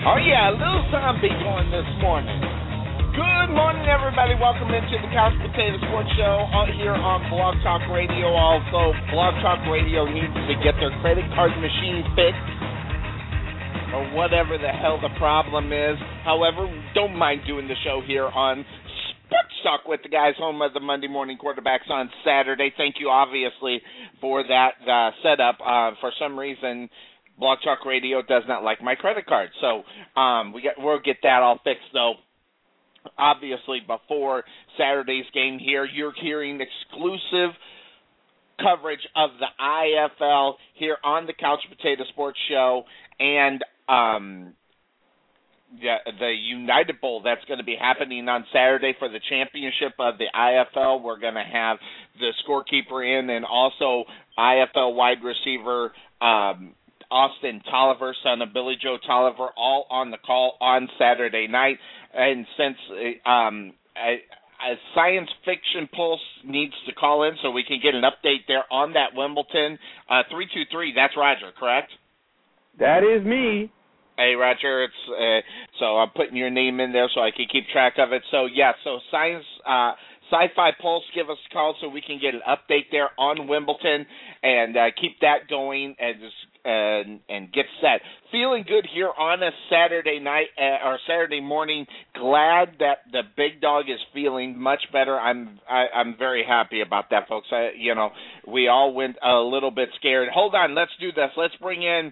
Oh yeah, a little zombie going this morning. Good morning, everybody. Welcome into the Couch Potato Sports Show here on Blog Talk Radio. Also, Blog Talk Radio needs to get their credit card machine fixed or whatever the hell the problem is. However, don't mind doing the show here on Sports Talk with the guys, home of the Monday morning quarterbacks on Saturday. Thank you, obviously, for that setup. For some reason, Blog Talk Radio does not like my credit card, so we'll get that all fixed, though. Obviously, before Saturday's game here, you're hearing exclusive coverage of the IFL here on the Couch Potato Sports Show and the United Bowl that's going to be happening on Saturday for the championship of the IFL. We're going to have the scorekeeper in and also IFL wide receiver Austin Tolliver, son of Billy Joe Tolliver, all on the call on Saturday night. And since a Science Fiction Pulse needs to call in so we can get an update there on that Wimbledon, 323, that's Roger, correct? That is me. Hey, Roger, it's so I'm putting your name in there so I can keep track of it. So, yeah, so Science Sci-Fi Pulse, give us a call so we can get an update there on Wimbledon and keep that going and get set. Feeling good here on a Saturday night or Saturday morning. Glad that the big dog is feeling much better. I'm very happy about that, folks. We all went a little bit scared. Hold on, let's do this. Let's bring in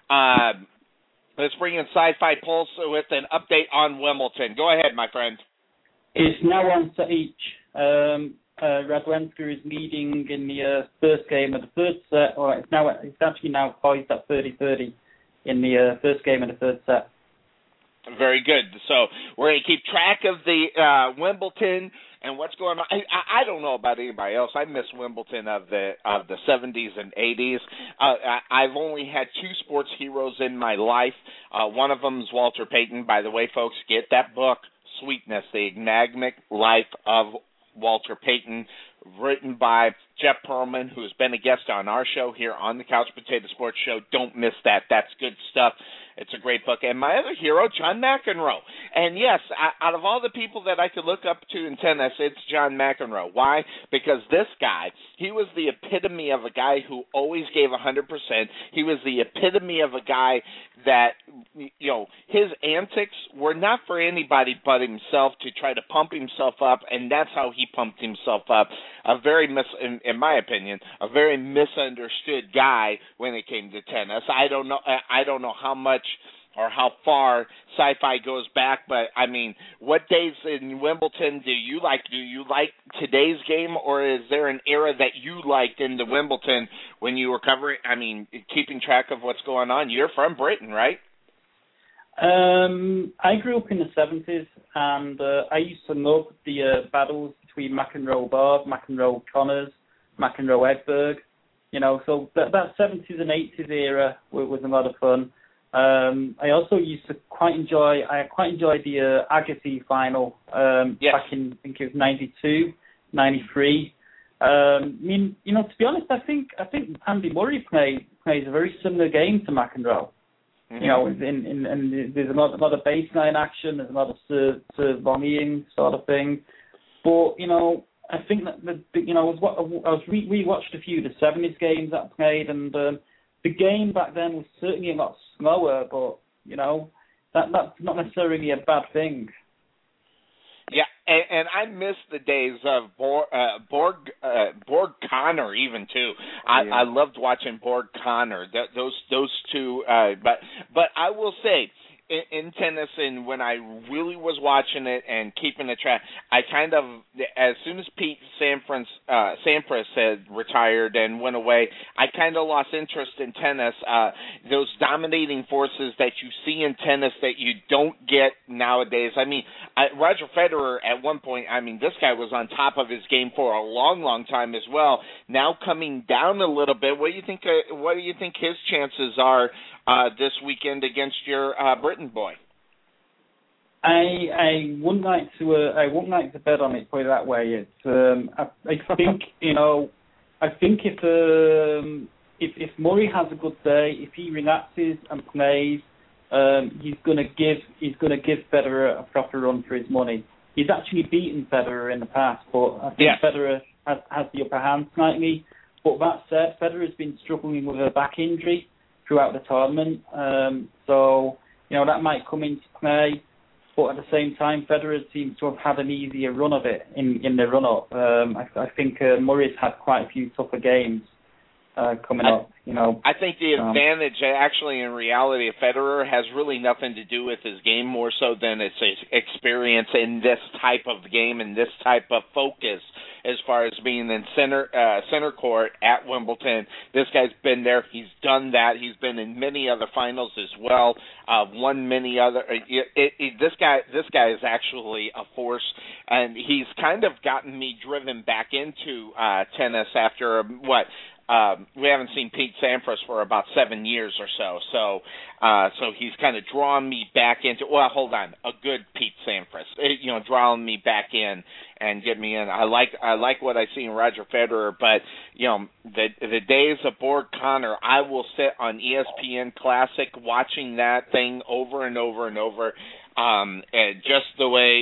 Sci-Fi Pulse with an update on Wimbledon. Go ahead, my friend. It's now on each. Radwanska is leading in the first game of the third set. Or it's actually now poised at 30-30 in the first game of the third set. Very good. So we're going to keep track of the Wimbledon and what's going on. I don't know about anybody else. I miss Wimbledon of the 70s and 80s. I've only had two sports heroes in my life. One of them is Walter Payton. By the way, folks, get that book, Sweetness, The Enigmatic Life of Walter Payton, written by Jeff Pearlman, who's been a guest on our show here on the Couch Potato Sports Show. Don't miss that. That's good stuff. It's a great book. And my other hero, John McEnroe. And yes, out of all the people that I could look up to in tennis, it's John McEnroe. Why? Because this guy, he was the epitome of a guy who always gave 100%. He was the epitome of a guy that, his antics were not for anybody but himself to try to pump himself up, and that's how he pumped himself up. In my opinion, a very misunderstood guy when it came to tennis. I don't know how much or how far Sci-Fi goes back, but I mean, what days in Wimbledon do you like? Do you like today's game, or is there an era that you liked in the Wimbledon when you were keeping track of what's going on? You're from Britain, right? I grew up in the 70s, and I used to love the battles between McEnroe-Bard, McEnroe-Connors, McEnroe-Edberg. So that 70s and 80s era was a lot of fun. I also used to quite enjoy the Agassi final back in, I think it was 92, 93. To be honest, I think Andy Murray plays a very similar game to McEnroe. Mm-hmm. And there's a lot of baseline action, there's a lot of serve volleying sort of thing. But I think that we watched a few of the 70s games that I played, and the game back then was certainly a lot slower. But that's not necessarily a bad thing. Yeah, and I miss the days of Borg Connor even too. I loved watching Borg Connor. Those two. But I will say, in tennis, and when I really was watching it and keeping the track, I kind of, as soon as Pete Sampras had retired and went away, I kind of lost interest in tennis. Those dominating forces that you see in tennis that you don't get nowadays. Roger Federer at one point, this guy was on top of his game for a long, long time as well. Now coming down a little bit. What do you think his chances are this weekend against your Britain boy? I wouldn't like to bet on it. Put it that way. It's I think I think if Murray has a good day, if he relaxes and plays, he's going to give Federer a proper run for his money. He's actually beaten Federer in the past, but I think Federer has the upper hand slightly. But that said, Federer's been struggling with a back injury throughout the tournament, so that might come into play. But at the same time, Federer seems to have had an easier run of it in the run-up. I think Murray's had quite a few tougher games coming up. I think the advantage, actually, in reality, of Federer has really nothing to do with his game more so than its experience in this type of game and this type of focus. As far as being in center court at Wimbledon, this guy's been there. He's done that. He's been in many other finals as well. Won many other. This guy is actually a force, and he's kind of gotten me driven back into tennis after what. We haven't seen Pete Sampras for about 7 years or so. So he's kind of drawn me back into. Well, hold on, a good Pete Sampras. Drawing me back in and get me in. I like what I see in Roger Federer, but the days of Borg Connor, I will sit on ESPN Classic watching that thing over and over and over. And just the way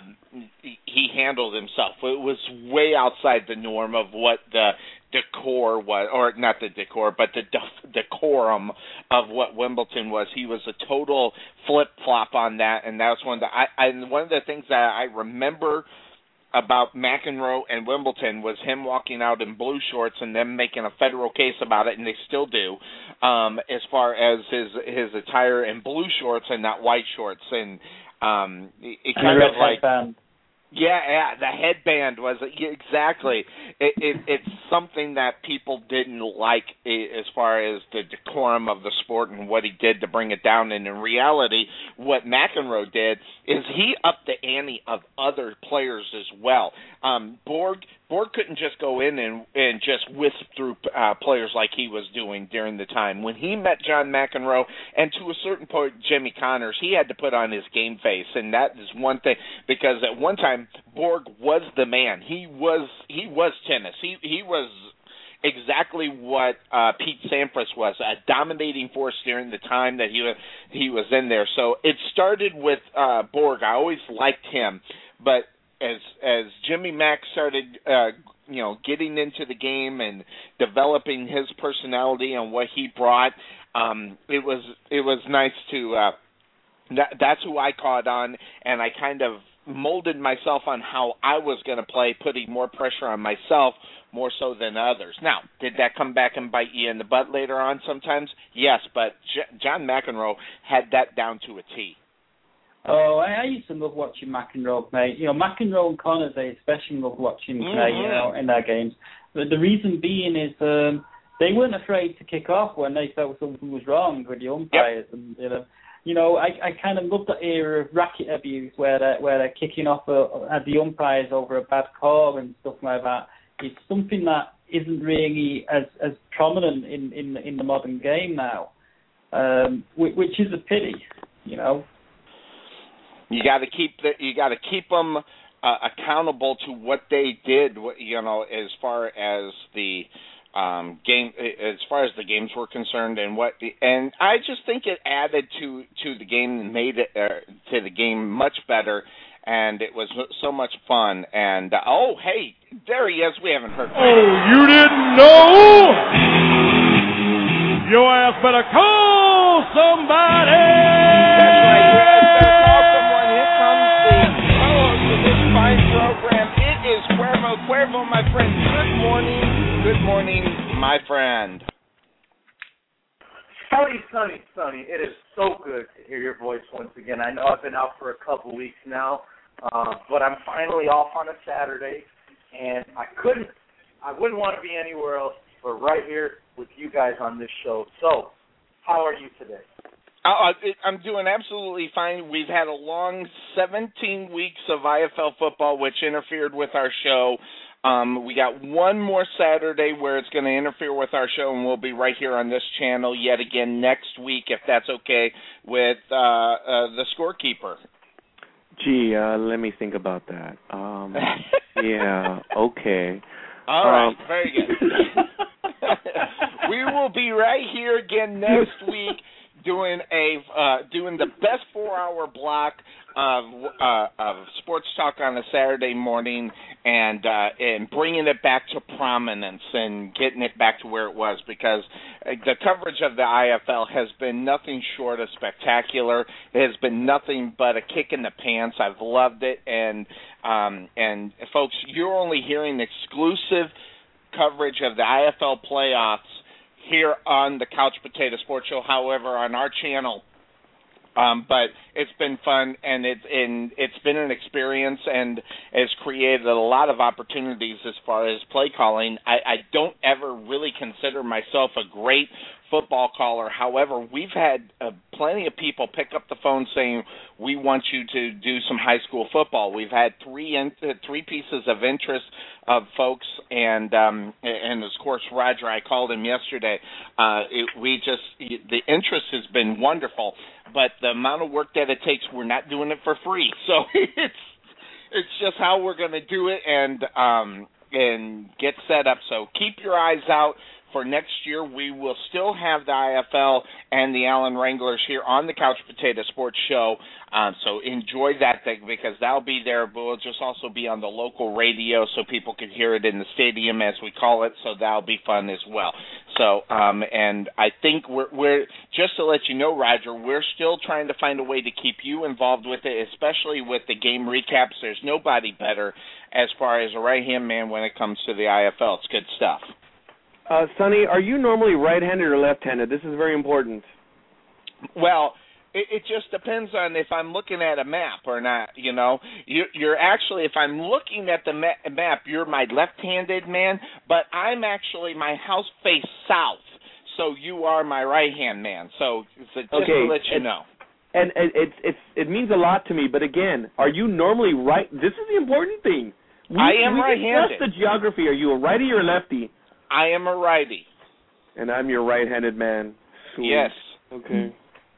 he handled himself, it was way outside the norm of what the decor was, or not the decor, but the decorum of what Wimbledon was. He was a total flip-flop on that, and that's one of the things that I remember about McEnroe and Wimbledon was him walking out in blue shorts and them making a federal case about it, and they still do, as far as his attire in blue shorts and not white shorts, and it kind of like headband. Yeah, the headband was exactly. It's something that people didn't like as far as the decorum of the sport and what he did to bring it down. And in reality, what McEnroe did is he upped the ante of other players as well. Borg couldn't just go in and just wisp through players like he was doing during the time. When he met John McEnroe, and to a certain point Jimmy Connors, he had to put on his game face, and that is one thing, because at one time Borg was the man. He was tennis. He was exactly what Pete Sampras was, a dominating force during the time that he was in there. So it started with Borg. I always liked him, but as Jimmy Mack started, getting into the game and developing his personality and what he brought, it was nice to. That's who I caught on, and I kind of molded myself on how I was going to play, putting more pressure on myself more so than others. Now, did that come back and bite you in the butt later on sometimes? Yes, but John McEnroe had that down to a T. Oh, I used to love watching McEnroe play. McEnroe and Connors, I especially love watching play, in their games. But the reason being is they weren't afraid to kick off when they felt something was wrong with the umpires. Yep. And, I kind of love the era of racket abuse where they're kicking off at the umpires over a bad call and stuff like that. It's something that isn't really as prominent in the modern game now, which is a pity, You got to keep them accountable to what they did, as far as the game, as far as the games were concerned, and I just think it added to the game and made it to the game much better, and it was so much fun. And hey, there he is. We haven't heard. Oh, you didn't know? Your ass better call somebody. That's right. Your ass better call someone. Here comes the co-host of this fine program. It is Cuervo, my friend. Good morning, my friend. Sonny. It is so good to hear your voice once again. I know I've been out for a couple weeks now, but I'm finally off on a Saturday, and I wouldn't want to be anywhere else but right here with you guys on this show. So, how are you today? I'm doing absolutely fine. We've had a long 17 weeks of IFL football, which interfered with our show. We got one more Saturday where it's going to interfere with our show, and we'll be right here on this channel yet again next week, if that's okay, with the scorekeeper. Gee, let me think about that. Yeah, okay. All right, very good. We will be right here again next week doing the best 4-hour block of sports talk on a Saturday morning, and bringing it back to prominence and getting it back to where it was, because the coverage of the IFL has been nothing short of spectacular. It has been nothing but a kick in the pants. I've loved it, and folks, you're only hearing exclusive coverage of the IFL playoffs here on the Couch Potato Sports Show, however, on our channel. But it's been fun, and it's been an experience, and has created a lot of opportunities as far as play calling. I don't ever really consider myself a great football caller. However, we've had plenty of people pick up the phone saying, we want you to do some high school football. We've had three pieces of interest of folks, and of course, Roger, I called him yesterday. The interest has been wonderful, but the amount of work that it takes, we're not doing it for free. So it's just how we're going to do it, and get set up. So keep your eyes out. For next year, we will still have the IFL and the Allen Wranglers here on the Couch Potato Sports Show. So enjoy that thing, because that'll be there. But we'll just also be on the local radio so people can hear it in the stadium, as we call it. So that'll be fun as well. So, and I think we're just to let you know, Roger, we're still trying to find a way to keep you involved with it, especially with the game recaps. There's nobody better as far as a right-hand man when it comes to the IFL. It's good stuff. Sonny, are you normally right-handed or left-handed? This is very important. Well, it just depends on if I'm looking at a map or not, you know. You're actually, if I'm looking at the map, you're my left-handed man, but I'm actually, my house faces south, so you are my right-hand man. So just to let you know. And it means a lot to me, but again, are you normally right? This is the important thing. I am right-handed. What's the geography? Are you a righty or a lefty? I am a righty. And I'm your right-handed man. Sweet. Yes. Okay.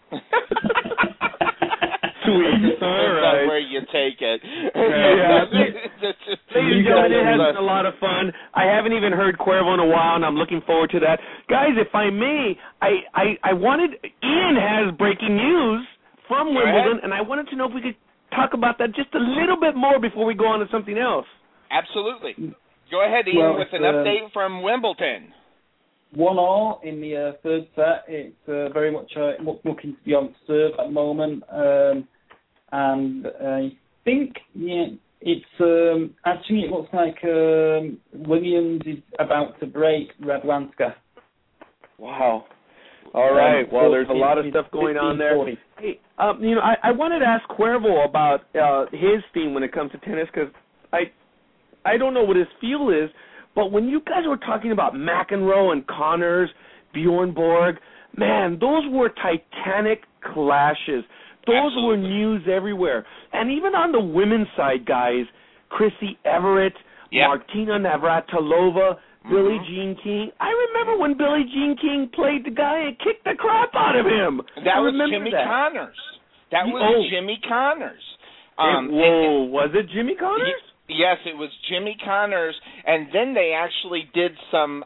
Sweet. All right. Where you take it. Yeah. Ladies and gentlemen, it has been a lot of fun. I haven't even heard Cuervo in a while, and I'm looking forward to that. Guys, if I may, I wanted, Ian has breaking news from Wimbledon, and I wanted to know if we could talk about that just a little bit more before we go on to something else. Absolutely. Go ahead, Ian, with an update from Wimbledon. 1-1 in the third set. It's very much looking to be on serve at the moment. And I think, it's actually, it looks like Williams is about to break Radwanska. Wow. All right. Well, there's a lot of stuff going on there. Hey, I wanted to ask Cuervo about his theme when it comes to tennis, because I don't know what his feel is, but when you guys were talking about McEnroe and Connors, Bjorn Borg, man, those were titanic clashes. Those were news everywhere. And even on the women's side, guys, Chrissy Everett, Martina Navratilova, Billie Jean King. I remember when Billie Jean King played the guy and kicked the crap out of him. That was Jimmy Connors. That was Jimmy Connors. Was it Jimmy Connors? Yes, it was Jimmy Connors, and then they actually did some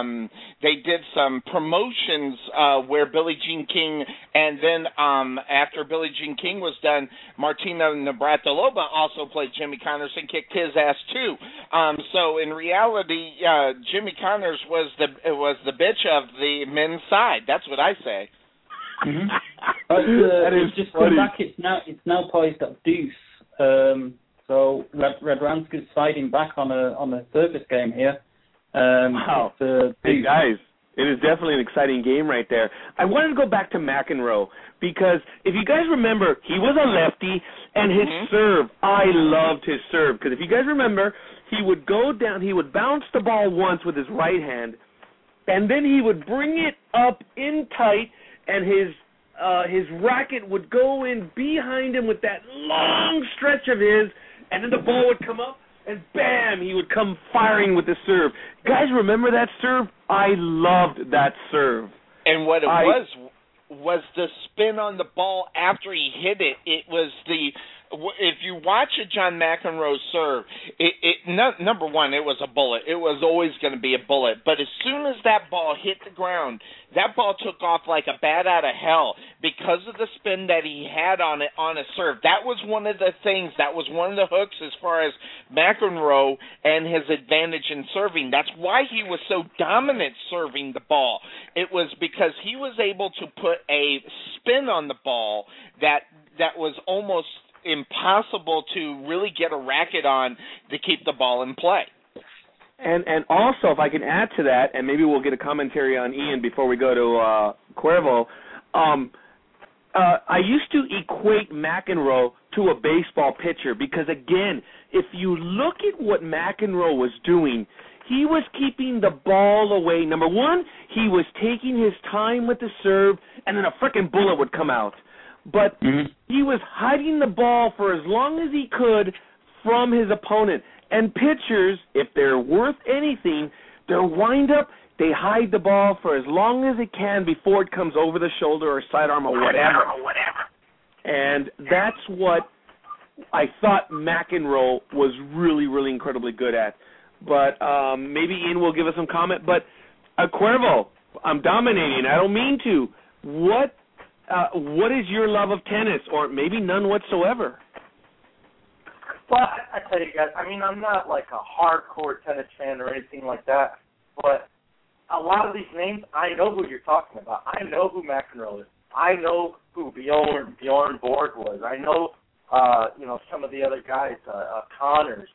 promotions where Billie Jean King, and then after Billie Jean King was done, Martina Navratilova also played Jimmy Connors and kicked his ass too. So in reality, Jimmy Connors was the bitch of the men's side. That's what I say. Mm-hmm. That is just funny. Back. It's now poised at deuce. So Radwanska's fighting back on a service game here. Wow. Hey guys, it is definitely an exciting game right there. I wanted to go back to McEnroe, because if you guys remember, he was a lefty, and his serve, I loved his serve, because if you guys remember, he would go down, he would bounce the ball once with his right hand, and then he would bring it up in tight, and his racket would go in behind him with that long stretch of his, and then the ball would come up, and bam, he would come firing with the serve. Guys, remember that serve? I loved that serve. And what it was the spin on the ball after he hit it. It was if you watch a John McEnroe serve, number one, it was a bullet. It was always going to be a bullet. But as soon as that ball hit the ground, that ball took off like a bat out of hell because of the spin that he had on it on a serve. That was one of the things. That was one of the hooks as far as McEnroe and his advantage in serving. That's why he was so dominant serving the ball. It was because he was able to put a spin on the ball that was almost impossible to really get a racket on to keep the ball in play. And also, if I can add to that, and maybe we'll get a commentary on Ian before we go to Cuervo, I used to equate McEnroe to a baseball pitcher because, again, if you look at what McEnroe was doing, he was keeping the ball away. Number one, he was taking his time with the serve, and then a frickin' bullet would come out. But he was hiding the ball for as long as he could from his opponent. And pitchers, if they're worth anything, their wind-up, they hide the ball for as long as it can before it comes over the shoulder or sidearm or whatever. And that's what I thought McEnroe was really, really incredibly good at. But maybe Ian will give us some comment. But Cuervo, I'm dominating. I don't mean to. What is your love of tennis, or maybe none whatsoever? Well, I tell you guys, I mean, I'm not like a hardcore tennis fan or anything like that, but a lot of these names, I know who you're talking about. I know who McEnroe is. I know who Bjorn Borg was. I know, some of the other guys, Connors.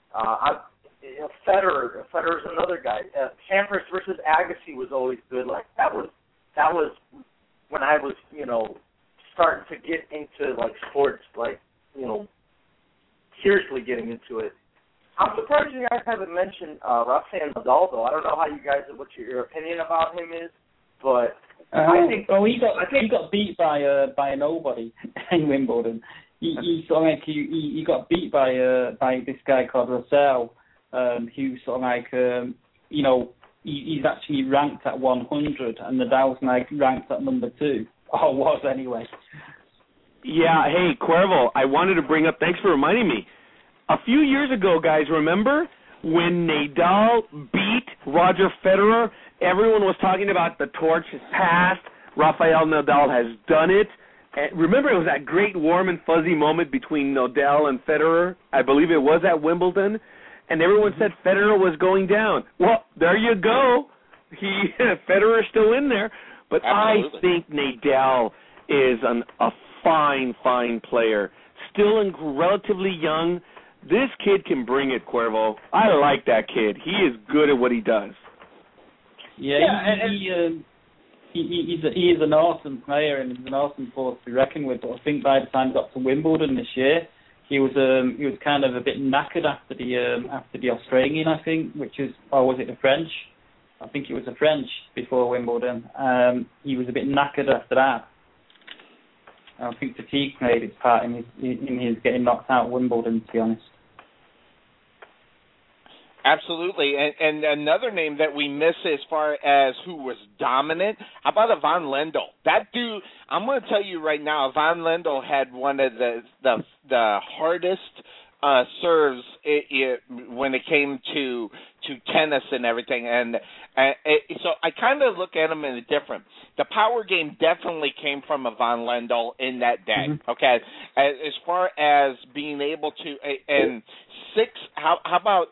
Federer's another guy. Sampras versus Agassi was always good. Like that was when I was, starting to get into like sports, like, seriously getting into it. I'm surprised you guys haven't mentioned Rafael Nadal, though. I don't know what your opinion about him is, but I think he got beat by a nobody in Wimbledon. He got beat by this guy called Russell, who sort of like he's actually ranked at 100, and Nadal's like ranked at number 2, or was anyway. Yeah, hey, Cuervo, I wanted to bring up, thanks for reminding me. A few years ago, guys, remember when Nadal beat Roger Federer? Everyone was talking about the torch has passed. Rafael Nadal has done it. And remember, it was that great warm and fuzzy moment between Nadal and Federer. I believe it was at Wimbledon. And everyone said Federer was going down. Well, there you go. Federer's still in there. But absolutely. I think Nadal is a fine player. Still relatively young. This kid can bring it, Cuervo. I like that kid. He is good at what he does. Yeah, he is an awesome player and he's an awesome force to be reckoned with. But I think by the time he got to Wimbledon this year, he was kind of a bit knackered after the Australian, I think, or was it the French? I think it was the French before Wimbledon. He was a bit knackered after that. I think fatigue played its part in his getting knocked out at Wimbledon, to be honest. Absolutely. And another name that we miss as far as who was dominant, how about Ivan Lendl? That dude, I'm going to tell you right now, Ivan Lendl had one of the hardest serves when it came to tennis and everything. And so I kind of look at him in a different. The power game definitely came from Ivan Lendl in that day, okay? As far as being able to, and how about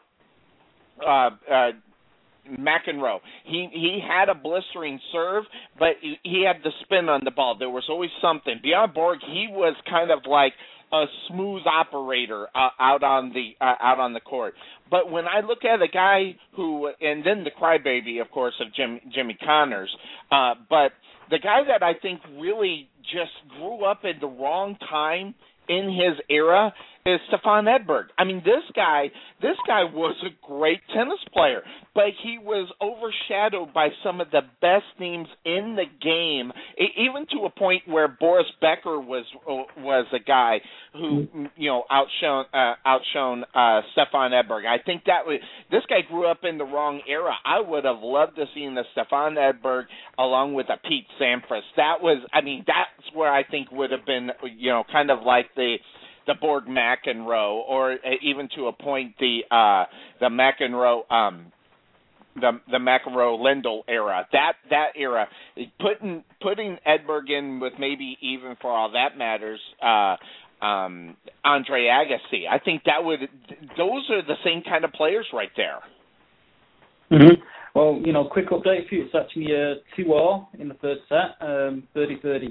McEnroe? He had a blistering serve, but he had the spin on the ball. There was always something. Bjorn Borg, he was kind of like a smooth operator out on the court. But when I look at a guy who, and then the crybaby, of course, of Jimmy Connors, but the guy that I think really just grew up at the wrong time in his era is Stefan Edberg. I mean, this guy was a great tennis player, but he was overshadowed by some of the best names in the game, even to a point where Boris Becker was a guy who outshone Stefan Edberg. I think this guy grew up in the wrong era. I would have loved to see the Stefan Edberg along with a Pete Sampras. That's where I think would have been kind of like the Borg McEnroe, or even to a point the McEnroe the McEnroe Lendl era. That era, putting Edberg in with maybe even for all that matters Andre Agassi. I think those are the same kind of players right there. Mm-hmm. Well, quick update for you. It's actually 2-2 in the third set, 30-30.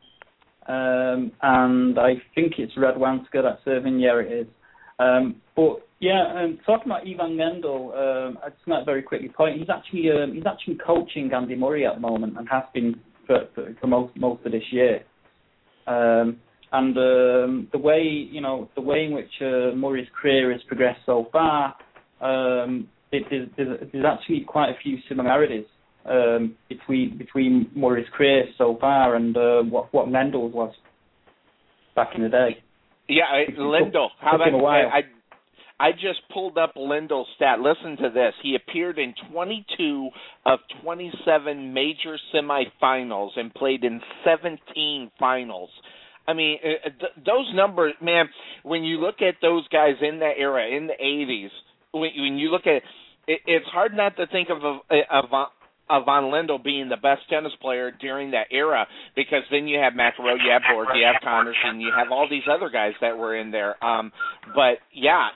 And I think it's Radwanska that's serving. Yeah, it is. But yeah, talking about Ivan Lendl, I just want to very quickly point. He's actually coaching Andy Murray at the moment and has been for most of this year. And the way in which Murray's career has progressed so far, there's actually quite a few similarities between Murray's career so far and what Lendl was back in the day. Yeah, Lendl. How about I just pulled up Lendl's stat. Listen to this. He appeared in 22 of 27 major semifinals and played in 17 finals. I mean, those numbers, man, when you look at those guys in that era, in the 80s, when you look at it, it's hard not to think of Van Lendl being the best tennis player during that era, because then you have McEnroe, you have Borg, you have Connors, and you have all these other guys that were in there. But yeah,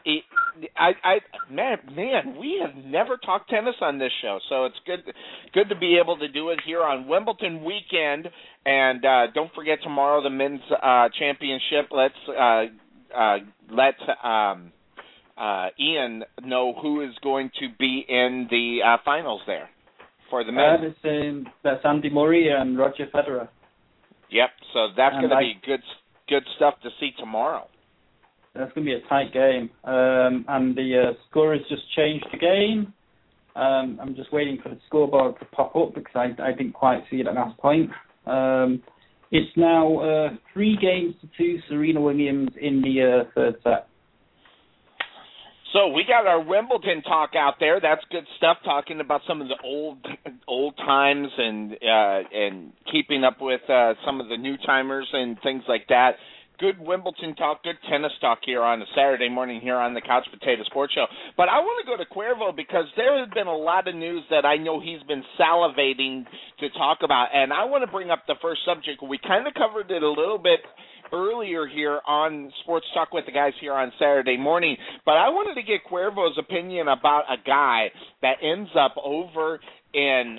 man, we have never talked tennis on this show, so it's good to be able to do it here on Wimbledon weekend. And don't forget tomorrow the men's championship. Let's Ian know who is going to be in the finals there. For the men. That's Andy Murray and Roger Federer. Yep, so that's going to be good stuff to see tomorrow. That's going to be a tight game. And the score has just changed again. I'm just waiting for the scoreboard to pop up because I didn't quite see it at that point. It's now 3-2 Serena Williams in the third set. So we got our Wimbledon talk out there. That's good stuff, talking about some of the old times and keeping up with some of the new timers and things like that. Good Wimbledon talk, good tennis talk here on a Saturday morning here on the Couch Potato Sports Show. But I want to go to Cuervo because there has been a lot of news that I know he's been salivating to talk about. And I want to bring up the first subject. We kind of covered it a little bit earlier here on Sports Talk with the Guys here on Saturday morning, but I wanted to get Cuervo's opinion about a guy that ends up over in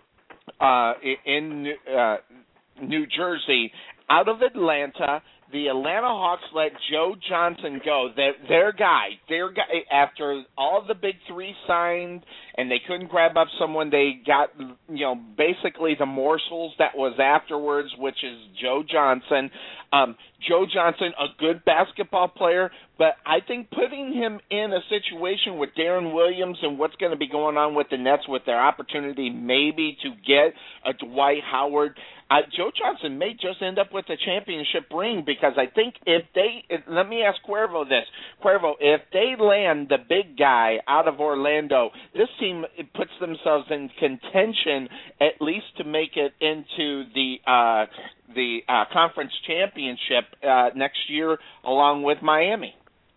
New Jersey, out of Atlanta. The Atlanta Hawks let Joe Johnson go. Their guy, after all the big three signed and they couldn't grab up someone, they got, basically the morsels that was afterwards, which is Joe Johnson. Joe Johnson, a good basketball player, but I think putting him in a situation with Darren Williams and what's going to be going on with the Nets with their opportunity maybe to get a Dwight Howard, Joe Johnson may just end up with a championship ring, because I think let me ask Cuervo this. Cuervo, if they land the big guy out of Orlando, this team puts themselves in contention at least to make it into the conference championship next year along with Miami.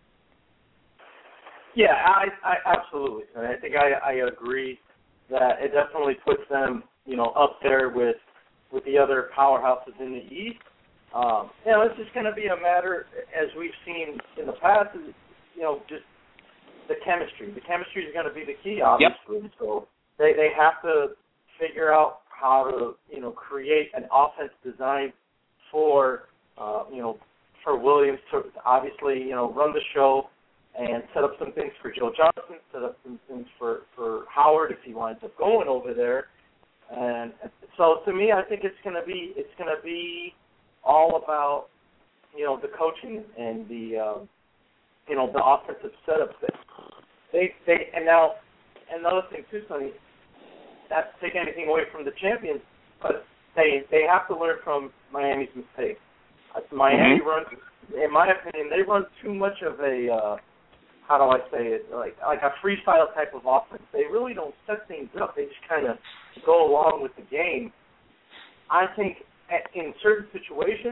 Yeah, I absolutely. And I think I agree that it definitely puts them, up there with the other powerhouses in the East. It's just going to be a matter, as we've seen in the past, just the chemistry. The chemistry is going to be the key, obviously. Yep. So they have to figure out how to, create an offense designed for Williams to obviously, run the show and set up some things for Joe Johnson, set up some things for Howard if he winds up going over there. And so to me, I think it's going to be all about, the coaching and the offensive setup. And now another thing too, Sonny, not to take anything away from the champions, but they have to learn from Miami's mistakes. Miami runs, in my opinion, they run too much of a how do I say it, like a freestyle type of offense. They really don't set things up. They just kind of go along with the game. I think in certain situations,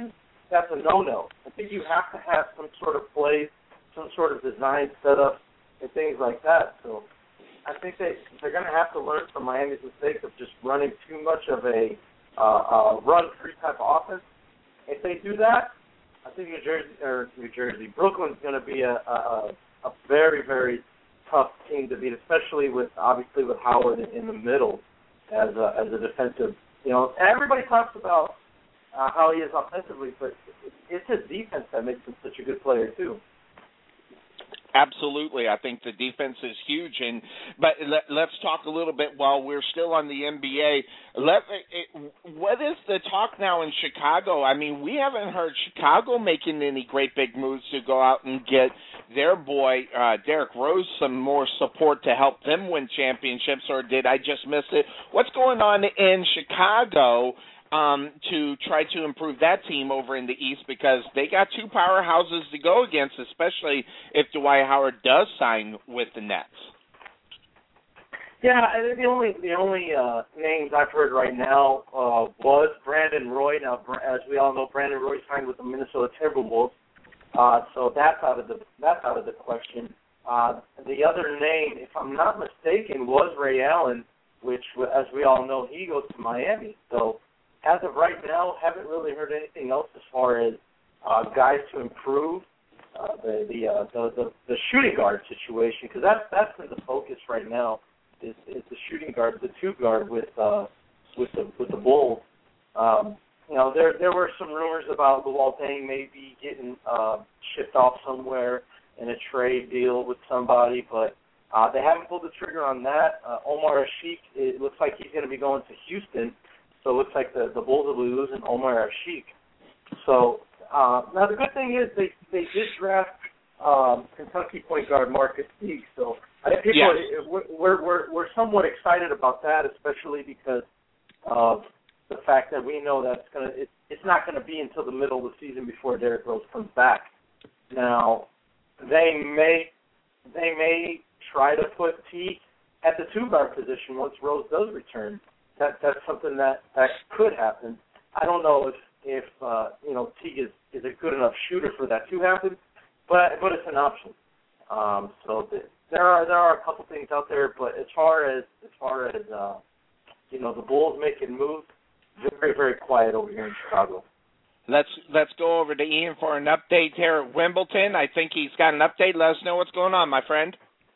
that's a no-no. I think you have to have some sort of play, some sort of design setup, and things like that. So I think they're going to have to learn from Miami's mistake of just running too much of a run-free type of offense. If they do that, I think Brooklyn's going to be a very, very tough team to beat, especially with Howard in the middle as a defensive. You know, everybody talks about how he is offensively, but it's his defense that makes him such a good player too. Absolutely. I think the defense is huge. But let's talk a little bit while we're still on the NBA. What is the talk now in Chicago? I mean, we haven't heard Chicago making any great big moves to go out and get their boy, Derrick Rose, some more support to help them win championships, or did I just miss it? What's going on in Chicago to try to improve that team over in the East, because they got two powerhouses to go against, especially if Dwight Howard does sign with the Nets? Yeah, the only names I've heard right now was Brandon Roy. Now, as we all know, Brandon Roy signed with the Minnesota Timberwolves, so that's out of the question. The other name, if I'm not mistaken, was Ray Allen, which, as we all know, he goes to Miami. So as of right now, haven't really heard anything else as far as guys to improve the shooting guard situation, because that's been the focus right now is the shooting guard, the two guard with the Bulls. You know, there were some rumors about Luol Deng maybe getting shipped off somewhere in a trade deal with somebody, but they haven't pulled the trigger on that. Omar Asik, it looks like he's going to be going to Houston. So it looks like the Bulls will be losing Omar Asik. So now the good thing is they did draft Kentucky point guard Marcus Teague. So I think people we're somewhat excited about that, especially because of the fact that we know that it's not going to be until the middle of the season before Derrick Rose comes back. Now they may try to put Teague at the two guard position once Rose does return. That's something that could happen. I don't know if Teague is a good enough shooter for that to happen, but it's an option. So there are a couple things out there, but as far as the Bulls making moves, very, very quiet over here in Chicago. Let's go over to Ian for an update here at Wimbledon. I think he's got an update. Let us know what's going on, my friend.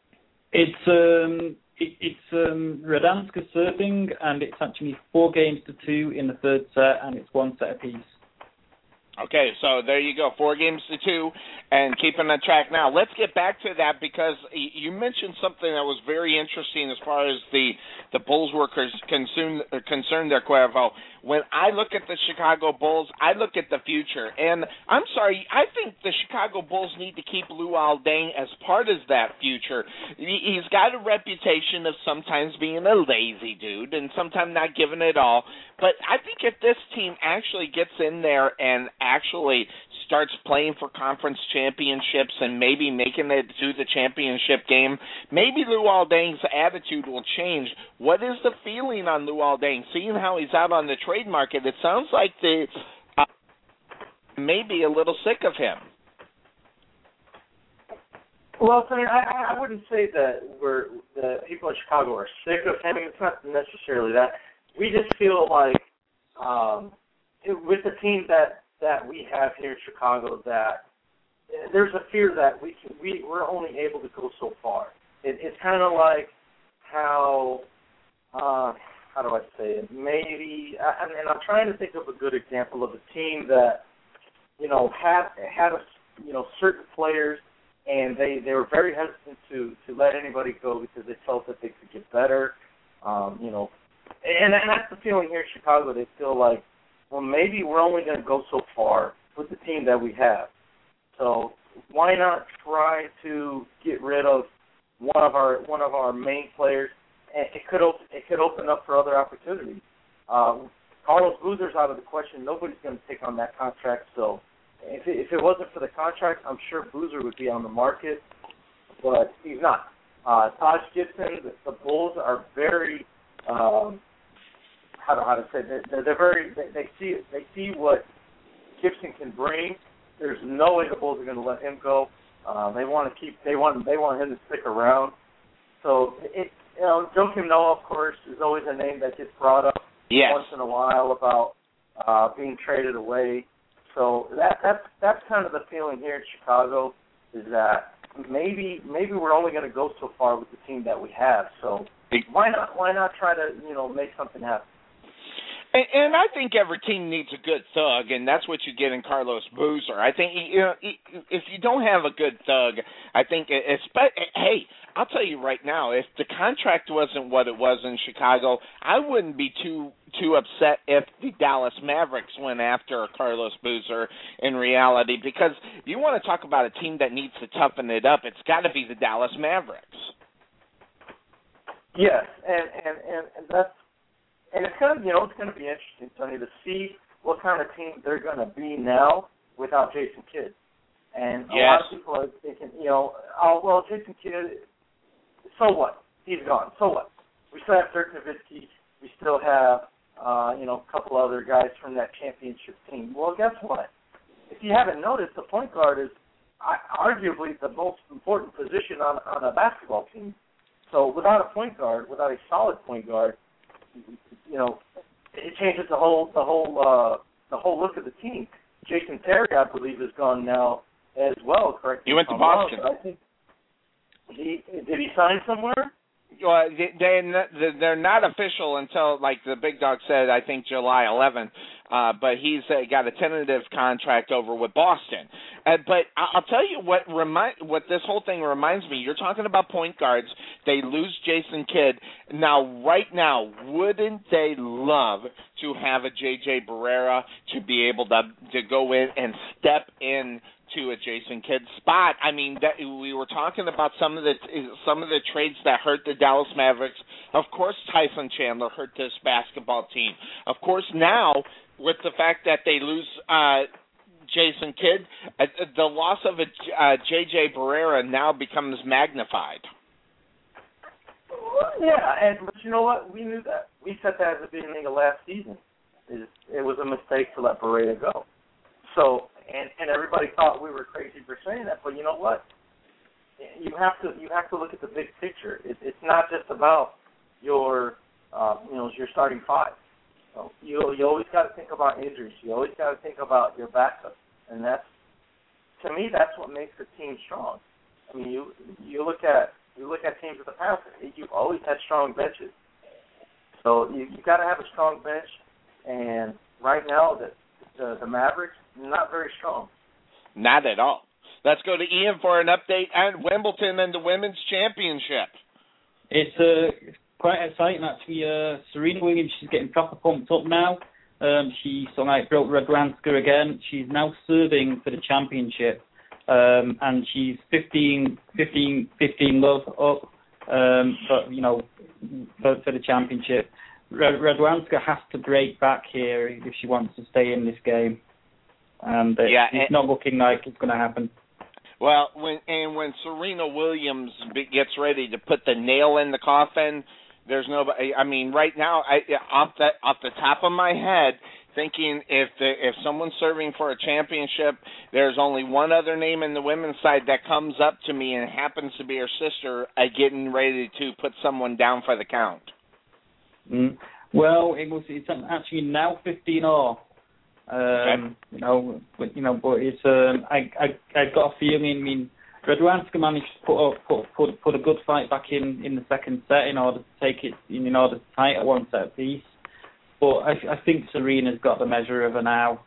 It's Radanska serving, and it's actually 4-2 in the third set, and it's one set apiece. Okay, so there you go, 4-2, and keeping on track. Now, let's get back to that, because you mentioned something that was very interesting as far as the Bulls were concerned there, Cuervo. When I look at the Chicago Bulls, I look at the future. And I'm sorry, I think the Chicago Bulls need to keep Luol Deng as part of that future. He's got a reputation of sometimes being a lazy dude and sometimes not giving it all. But I think if this team actually gets in there and actually starts playing for conference championships and maybe making it to the championship game, maybe Luol Deng's attitude will change. What is the feeling on Luol Deng? Seeing how he's out on the trade market, it sounds like they may be a little sick of him. Well, I wouldn't say that the people in Chicago are sick of him. It's not necessarily that. We just feel like with the team that we have here in Chicago, that there's a fear that we're only able to go so far. It's kind of like how do I say it? Maybe, and I'm trying to think of a good example of a team that had certain players, and they were very hesitant to let anybody go because they felt that they could get better. And that's the feeling here in Chicago. They feel like, well, maybe we're only going to go so far with the team that we have. So why not try to get rid of one of our main players? And it could open up for other opportunities. Carlos Boozer's out of the question. Nobody's going to take on that contract. So if it wasn't for the contract, I'm sure Boozer would be on the market, but he's not. Taj Gibson, the Bulls are very how to say, they're very, they see what Gibson can bring, there's no way the Bulls are going to let him go. They want him to stick around. So Joakim Noah, of course, is always a name that gets brought up once in a while about being traded away. So that's kind of the feeling here in Chicago, is that maybe we're only going to go so far with the team that we have. So why not try to make something happen? And I think every team needs a good thug, and that's what you get in Carlos Boozer. I think if you don't have a good thug, I think hey, I'll tell you right now, if the contract wasn't what it was in Chicago, I wouldn't be too upset if the Dallas Mavericks went after Carlos Boozer in reality, because you want to talk about a team that needs to toughen it up, it's got to be the Dallas Mavericks. Yes, and that's. And it's going to be interesting, Tony, to see what kind of team they're going to be now without Jason Kidd. And a lot of people are thinking, Jason Kidd, so what? He's gone. So what? We still have Dirk Nowitzki. We still have, a couple other guys from that championship team. Well, guess what? If you haven't noticed, the point guard is arguably the most important position on a basketball team. So without a point guard, without a solid point guard, it changes the whole look of the team. Jason Terry, I believe, is gone now as well. Correct? He went to Boston. I think did he sign somewhere? Well, they're not official until, like the big dog said, I think July 11th. But he's got a tentative contract over with Boston. But I'll tell you what this whole thing reminds me. You're talking about point guards. They lose Jason Kidd. Right now, wouldn't they love to have a J.J. Barrera to be able to go in and step in to a Jason Kidd spot? I mean, we were talking about some of the trades that hurt the Dallas Mavericks. Of course, Tyson Chandler hurt this basketball team. Of course, now with the fact that they lose Jason Kidd, the loss of a J.J. Barrera now becomes magnified. Yeah, but you know what? We knew that. We said that at the beginning of last season. It was a mistake to let Barrera go. So, and everybody thought we were crazy for saying that. But you know what? You have to look at the big picture. It's not just about your starting five. So you always got to think about injuries. You always got to think about your backup, and that's what makes a team strong. I mean, you look at teams in the past. You've always had strong benches. So you got to have a strong bench, and right now the Mavericks not very strong. Not at all. Let's go to Ian for an update on Wimbledon and the Women's Championship. It's quite exciting, actually. Serena Williams, she's getting proper pumped up now. She broke Radwanska again. She's now serving for the championship, and she's 15 love up. For the championship, Radwanska has to break back here if she wants to stay in this game, and it's not looking like it's going to happen. Well, when Serena Williams gets ready to put the nail in the coffin, there's nobody. I mean, right now, off the top of my head, thinking if someone's serving for a championship, there's only one other name in the women's side that comes up to me, and it happens to be her sister, getting ready to put someone down for the count. Well, it's actually now 15-all. Okay. But it's I got a feeling. I mean, Radwanska managed to put a good fight back in the second set in order to take it in order to tie it at one set apiece. But I think Serena's got the measure of her now.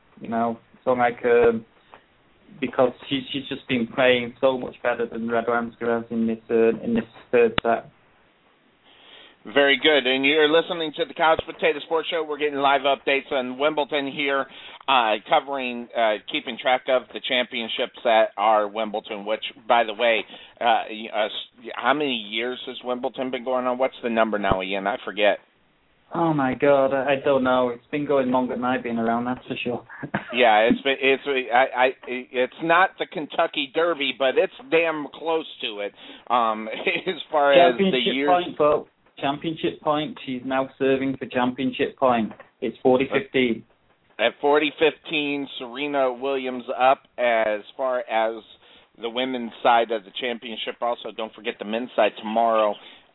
Because she's just been playing so much better than Radwanska has in this third set. Very good. And you're listening to the Couch Potato Sports Show. We're getting live updates on Wimbledon here, covering, keeping track of the championships that are Wimbledon, which, by the way, how many years has Wimbledon been going on? What's the number now, Ian? I forget. Oh, my God. I don't know. It's been going longer than I've been around, that's for sure. Yeah, it's not the Kentucky Derby, but it's damn close to it as far as the years. Championship point, she's now serving for championship point. It's 40-15. At 40-15, Serena Williams up as far as the women's side of the championship. Also, don't forget the men's side tomorrow.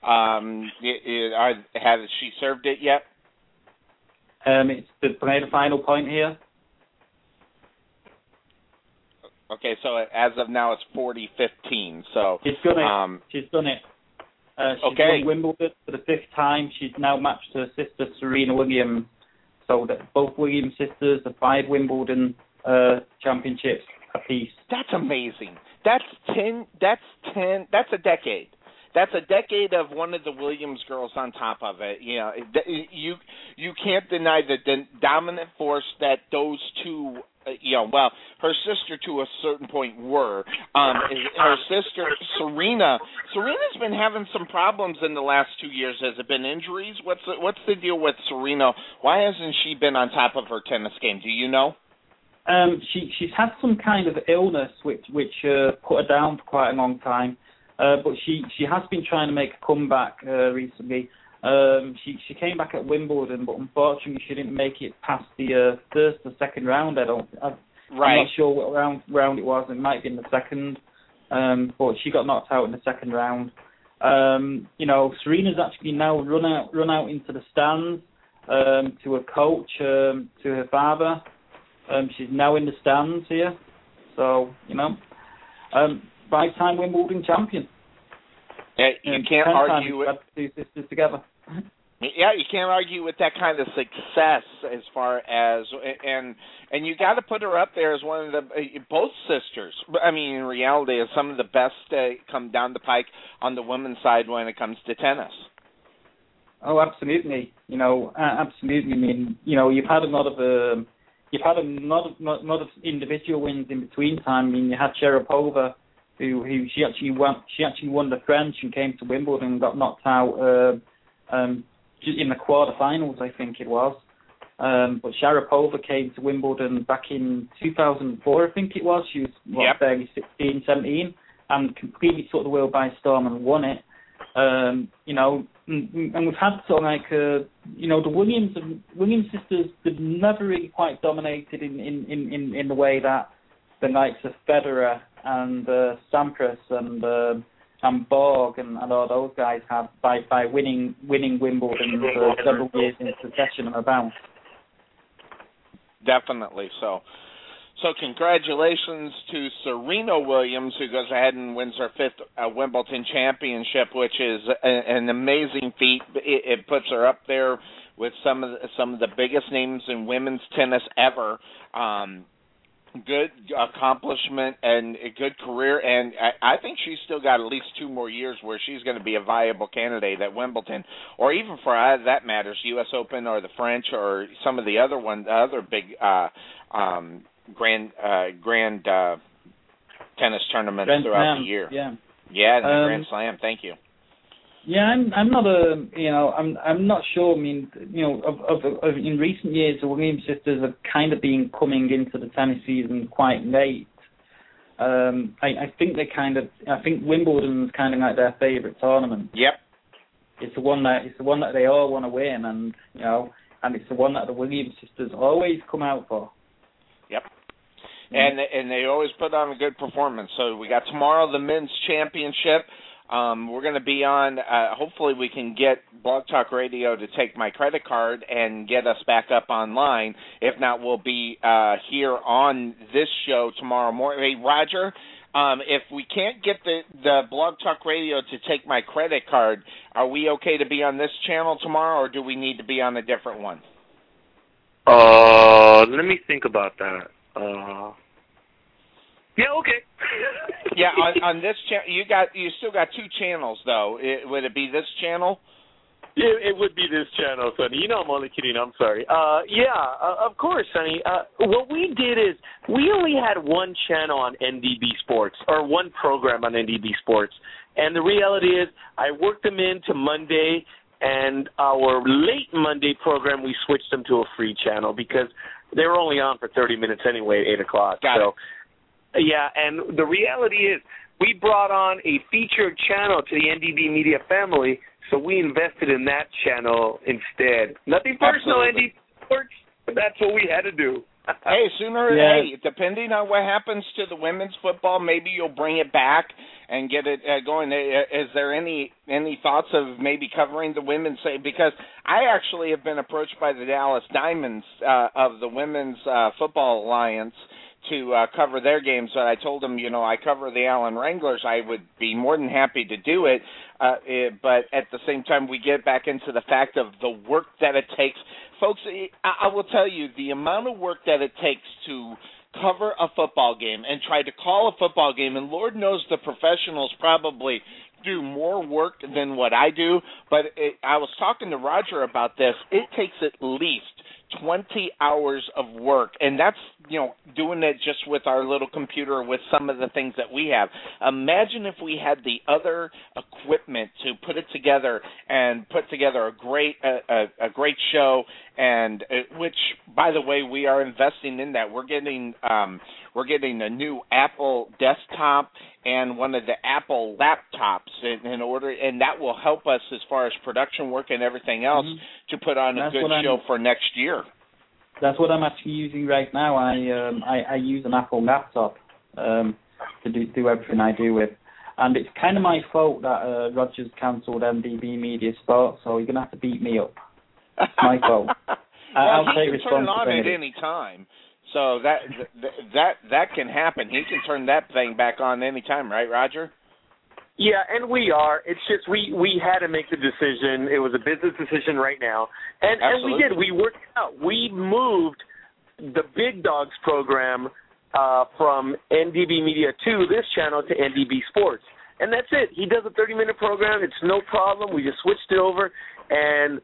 Has she served it yet? It's the final point here. Okay, so as of now it's 40-15. So she's done it. She's done it. She's won Wimbledon for the 5th time. She's now matched her sister Serena Williams. So that both Williams sisters have 5 Wimbledon championships apiece. That's amazing. That's 10. That's a decade. That's a decade of one of the Williams girls on top of it. You know, you can't deny the dominant force that those two. Her sister to a certain point were. Her sister Serena's been having some problems in the last 2 years. Has it been injuries? What's the deal with Serena? Why hasn't she been on top of her tennis game? Do you know? She's had some kind of illness which put her down for quite a long time. But she has been trying to make a comeback recently. She came back at Wimbledon, but unfortunately she didn't make it past the first or second round. I'm not sure what round it was. It might have been the second, but she got knocked out in the second round. Serena's actually now run out into the stands to her coach, to her father. She's now in the stands here, so five-time Wimbledon champion. Yeah, you can't argue with 2 sisters together. Yeah, you can't argue with that kind of success as far as and you got to put her up there as one of the both sisters. I mean, in reality, as some of the best come down the pike on the women's side when it comes to tennis. Oh, absolutely. Absolutely. I mean, you've had a lot of individual wins in between time. I mean, you had Sharapova, who she actually won the French and came to Wimbledon and got knocked out in the quarterfinals, I think it was. But Sharapova came to Wimbledon back in 2004, I think it was. She was barely 16, 17, and completely took the world by storm and won it. And we've had sort of like the Williams sisters. They've never really quite dominated in the way that the likes of Federer and Sampras and Borg and all those guys have by winning Wimbledon for several years in succession and about. Definitely so. So congratulations to Serena Williams, who goes ahead and wins her 5th Wimbledon championship, which is an amazing feat. It puts her up there with some of the biggest names in women's tennis ever. Good accomplishment and a good career, and I think she's still got at least 2 more years where she's going to be a viable candidate at Wimbledon, or even for that matters, U.S. Open or the French or some of the other big grand tennis tournaments Grand throughout Slam, the year. Yeah, the Grand Slam. Thank you. Yeah, I'm not I'm not sure. I mean, of in recent years, the Williams sisters have kind of been coming into the tennis season quite late. I think I think Wimbledon's kind of like their favorite tournament. Yep. It's the one that they all want to win, and and it's the one that the Williams sisters always come out for. Yep. And they always put on a good performance. So we got tomorrow the men's championship. We're going to be on, hopefully we can get Blog Talk Radio to take my credit card and get us back up online. If not, we'll be here on this show tomorrow morning. Hey, Roger, if we can't get the Blog Talk Radio to take my credit card, are we okay to be on this channel tomorrow, or do we need to be on a different one? Let me think about that. Yeah, okay. Yeah, on this channel, you still got 2 channels though. Would it be this channel? Yeah, it would be this channel, Sonny. I'm only kidding. I'm sorry. Of course, Sonny. What we did is we only had 1 channel on NDB Sports, or 1 program on NDB Sports, and the reality is I worked them into Monday, and our late Monday program we switched them to a free channel because they were only on for 30 minutes anyway at 8 o'clock. Got it. Yeah, and the reality is we brought on a featured channel to the NDB Media family, so we invested in that channel instead. Nothing personal, NDB Sports. That's what we had to do. Hey, depending on what happens to the women's football, maybe you'll bring it back and get it going. Is there any thoughts of maybe covering the women's? Because I actually have been approached by the Dallas Diamonds of the Women's Football Alliance to cover their games. But I told them, I cover the Allen Wranglers. I would be more than happy to do it. But at the same time, we get back into the fact of the work that it takes. Folks, I will tell you, the amount of work that it takes to cover a football game and try to call a football game, and Lord knows the professionals probably do more work than what I do, but I was talking to Roger about this. It takes at least 20 hours of work, and that's, doing it just with our little computer with some of the things that we have. Imagine if we had the other equipment to put it together and put together a great show, and which, by the way, we are investing in that. We're getting a new Apple desktop and one of the Apple laptops in order, and that will help us as far as production work and everything else to put on a good show for next year. That's what I'm actually using right now. I use an Apple laptop to do everything I do with. And it's kind of my fault that Rogers cancelled NDB Media Sports, so you're going to have to beat me up. It's my fault. I'll take responsibility. He can turn it on at any time. So that can happen. He can turn that thing back on any time, right, Roger? Yeah, and we are. It's just we had to make the decision. It was a business decision right now. And we did. We worked it out. We moved the Big Dogs program from NDB Media to this channel to NDB Sports. And that's it. He does a 30-minute program. It's no problem. We just switched it over. And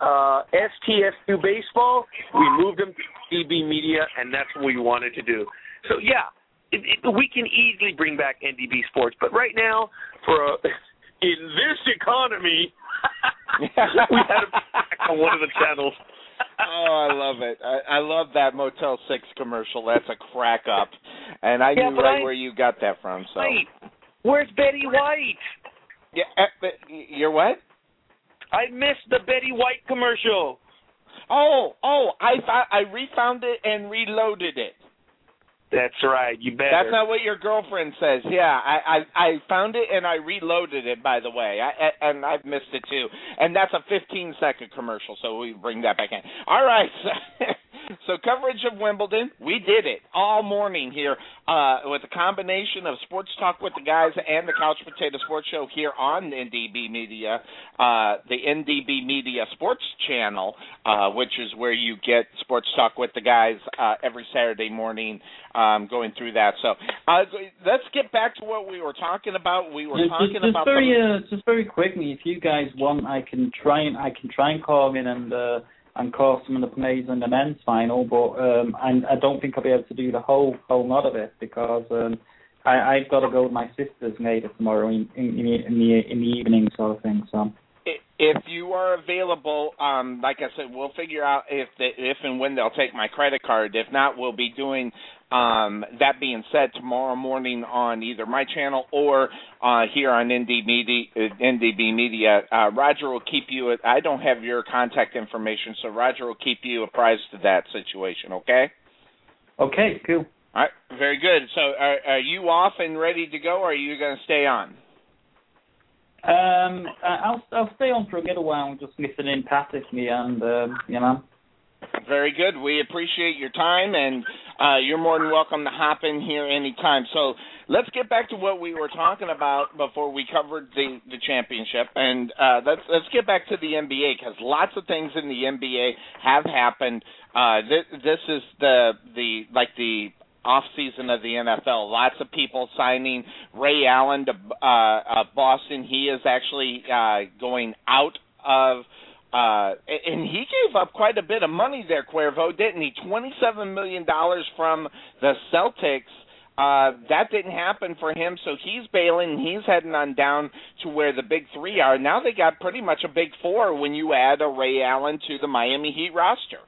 STF2 Baseball, we moved him to NDB Media, and that's what we wanted to do. So, yeah. We can easily bring back NDB Sports, but right now, in this economy, we had to back on one of the channels. Oh, I love it. I love that Motel 6 commercial. That's a crack up, and I knew where you got that from. So, wait, where's Betty White? Yeah, you're what? I missed the Betty White commercial. Oh, I refound it and reloaded it. That's right. You better. That's not what your girlfriend says. Yeah, I found it and I reloaded it, by the way, and I've missed it too. And that's a 15-second commercial, so we bring that back in. All right. So coverage of Wimbledon, we did it all morning here with a combination of Sports Talk with the Guys and the Couch Potato Sports Show here on NDB Media, the NDB Media Sports Channel, which is where you get Sports Talk with the Guys every Saturday morning, going through that. So let's get back to what we were talking about. We were talking about just very quickly. If you guys want, I can try and call in and call some of the plays in the men's final, but I don't think I'll be able to do the whole lot of it because I've got to go to my sister's later tomorrow in the evening, sort of thing. So. If you are available, like I said, we'll figure out if and when they'll take my credit card. If not, we'll be doing, that being said, tomorrow morning on either my channel or here on NDB Media. Roger will keep you, I don't have your contact information, so Roger will keep you apprised of that situation, okay? Okay, cool. All right, very good. So are you off and ready to go, or are you going to stay on? I'll stay on for a little while and just listening passively, and Very good. We appreciate your time, and you're more than welcome to hop in here anytime. So let's get back to what we were talking about before we covered the championship, and let's get back to the NBA because lots of things in the NBA have happened. This is the off-season of the NFL. Lots of people signing. Ray Allen to Boston. He is actually going out of and he gave up quite a bit of money there, Cuervo, didn't he? $27 million from the Celtics. That didn't happen for him, so he's bailing. He's heading on down to where the big three are. Now they got pretty much a big four when you add a Ray Allen to the Miami Heat roster.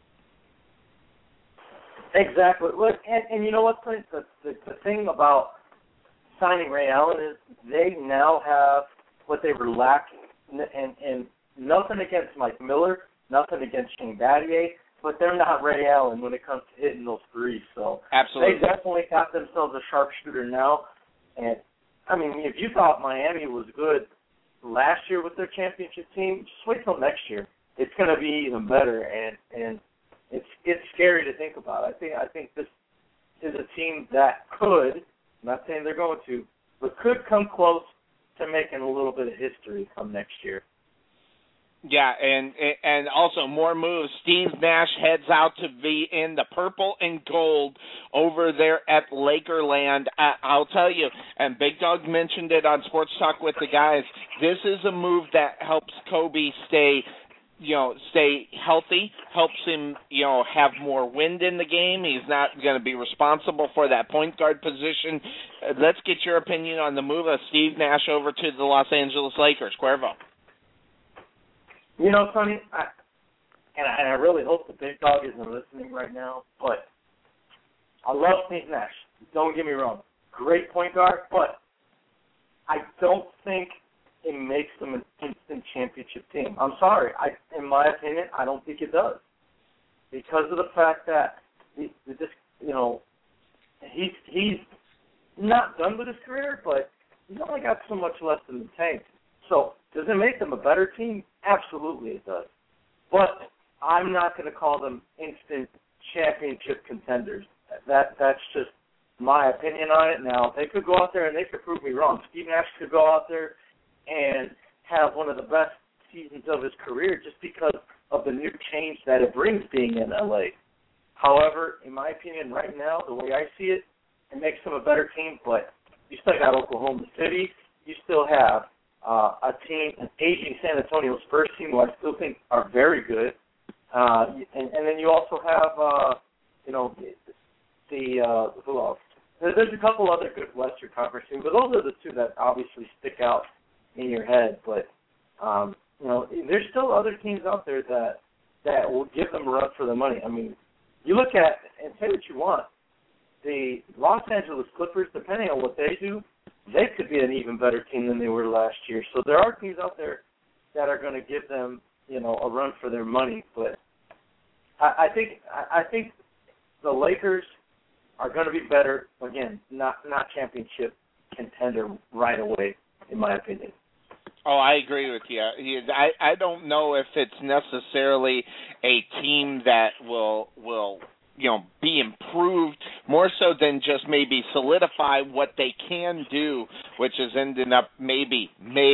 Exactly. Look, and you know what, Clint? The thing about signing Ray Allen is they now have what they were lacking. And nothing against Mike Miller, nothing against Shane Battier. but they're not Ray Allen when it comes to hitting those threes. So absolutely, they definitely got themselves a sharpshooter now. And I mean, if you thought Miami was good last year with their championship team, just wait till next year. It's going to be even better, and it's scary to think about. I think this is a team that could, I'm not saying they're going to, but could come close to making a little bit of history come next year. Yeah, and also more moves. Steve Nash heads out to be in the purple and gold over there at Lakerland. I'll tell you, and Big Dog mentioned it on Sports Talk with the guys, this is a move that helps Kobe stay healthy, helps him, have more wind in the game. He's not going to be responsible for that point guard position. Let's get your opinion on the move of Steve Nash over to the Los Angeles Lakers. Cuervo. Sonny, I really hope the Big Dog isn't listening right now, but I love Steve Nash. Don't get me wrong. Great point guard, but I don't think it makes them an instant championship team. I'm sorry. In my opinion, I don't think it does. Because of the fact that he's not done with his career, but he's only got so much left in the tank. So does it make them a better team? Absolutely it does. But I'm not going to call them instant championship contenders. That's just my opinion on it. Now, they could go out there and they could prove me wrong. Steve Nash could go out there and have one of the best seasons of his career just because of the new change that it brings being in L.A. However, in my opinion, right now, the way I see it, it makes them a better team, but you still got Oklahoma City. You still have a team, an aging San Antonio Spurs team, who I still think are very good. And then you also have, who else? There's a couple other good Western Conference teams, but those are the two that obviously stick out in your head. But, there's still other teams out there that will give them a run for the money. I mean, you look at, and say what you want, the Los Angeles Clippers, depending on what they do, they could be an even better team than they were last year. So there are teams out there that are going to give them, a run for their money. But I think the Lakers are going to be better. Again, not championship contender right away, in my opinion. Oh, I agree with you. I don't know if it's necessarily a team that will be improved more so than just maybe solidify what they can do, which is ending up maybe,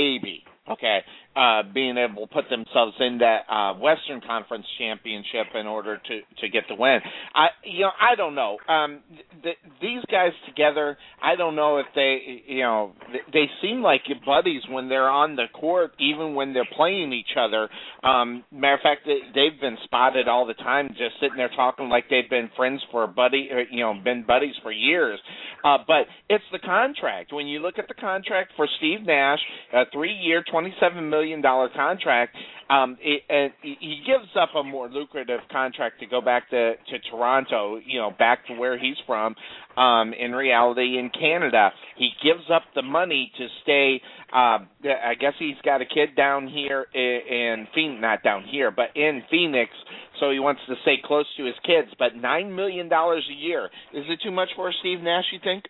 being able to put themselves in that Western Conference championship in order to get the win. I don't know. These guys together, I don't know if they seem like buddies when they're on the court, even when they're playing each other. Matter of fact, they've been spotted all the time, just sitting there talking like they've been friends for been buddies for years. But it's the contract. When you look at the contract for Steve Nash, a 3-year, $27 million contract, he gives up a more lucrative contract to go back to Toronto, back to where he's from. In reality, in Canada, he gives up the money to stay. I guess he's got a kid down here in Phoenix, not down here, but in Phoenix. So he wants to stay close to his kids. But $9 million a year, is it too much for Steve Nash, you think?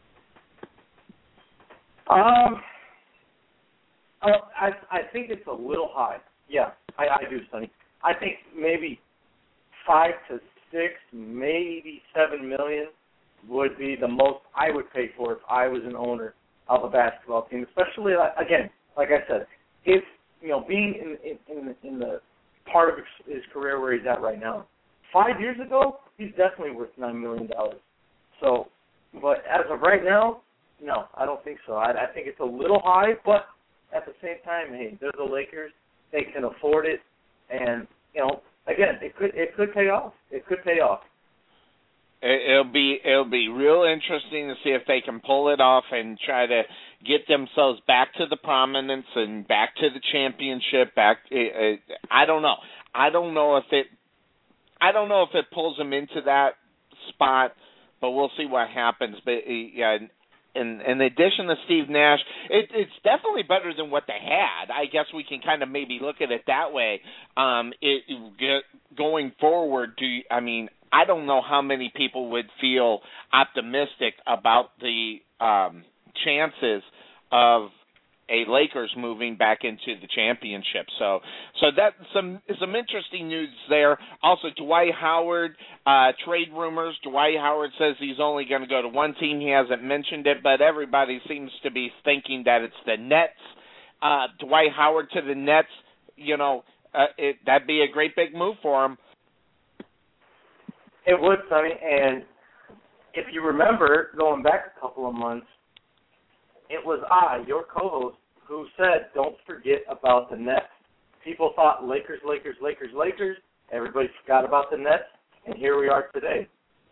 I think it's a little high. Yeah, I do, Sonny. I think maybe 5 to 6, maybe $7 million would be the most I would pay for if I was an owner of a basketball team. Especially, again, like I said, if being in the part of his career where he's at right now. 5 years ago, he's definitely worth $9 million. So, but as of right now, no, I don't think so. I think it's a little high, but at the same time, hey, they're the Lakers. They can afford it, and again, it could pay off. It could pay off. It'll be real interesting to see if they can pull it off and try to get themselves back to the prominence and back to the championship. I don't know. I don't know if it pulls them into that spot, but we'll see what happens. But in addition to Steve Nash, it's definitely better than what they had. I guess we can kind of maybe look at it that way. Going forward, I don't know how many people would feel optimistic about the chances of a Lakers moving back into the championship. So that's some interesting news there. Also, Dwight Howard, trade rumors. Dwight Howard says he's only going to go to one team. He hasn't mentioned it, but everybody seems to be thinking that it's the Nets. Dwight Howard to the Nets, that'd be a great big move for him. It would, Sonny, and if you remember, going back a couple of months, it was I, your co-host, who said, don't forget about the Nets. People thought Lakers. Everybody forgot about the Nets, and here we are today.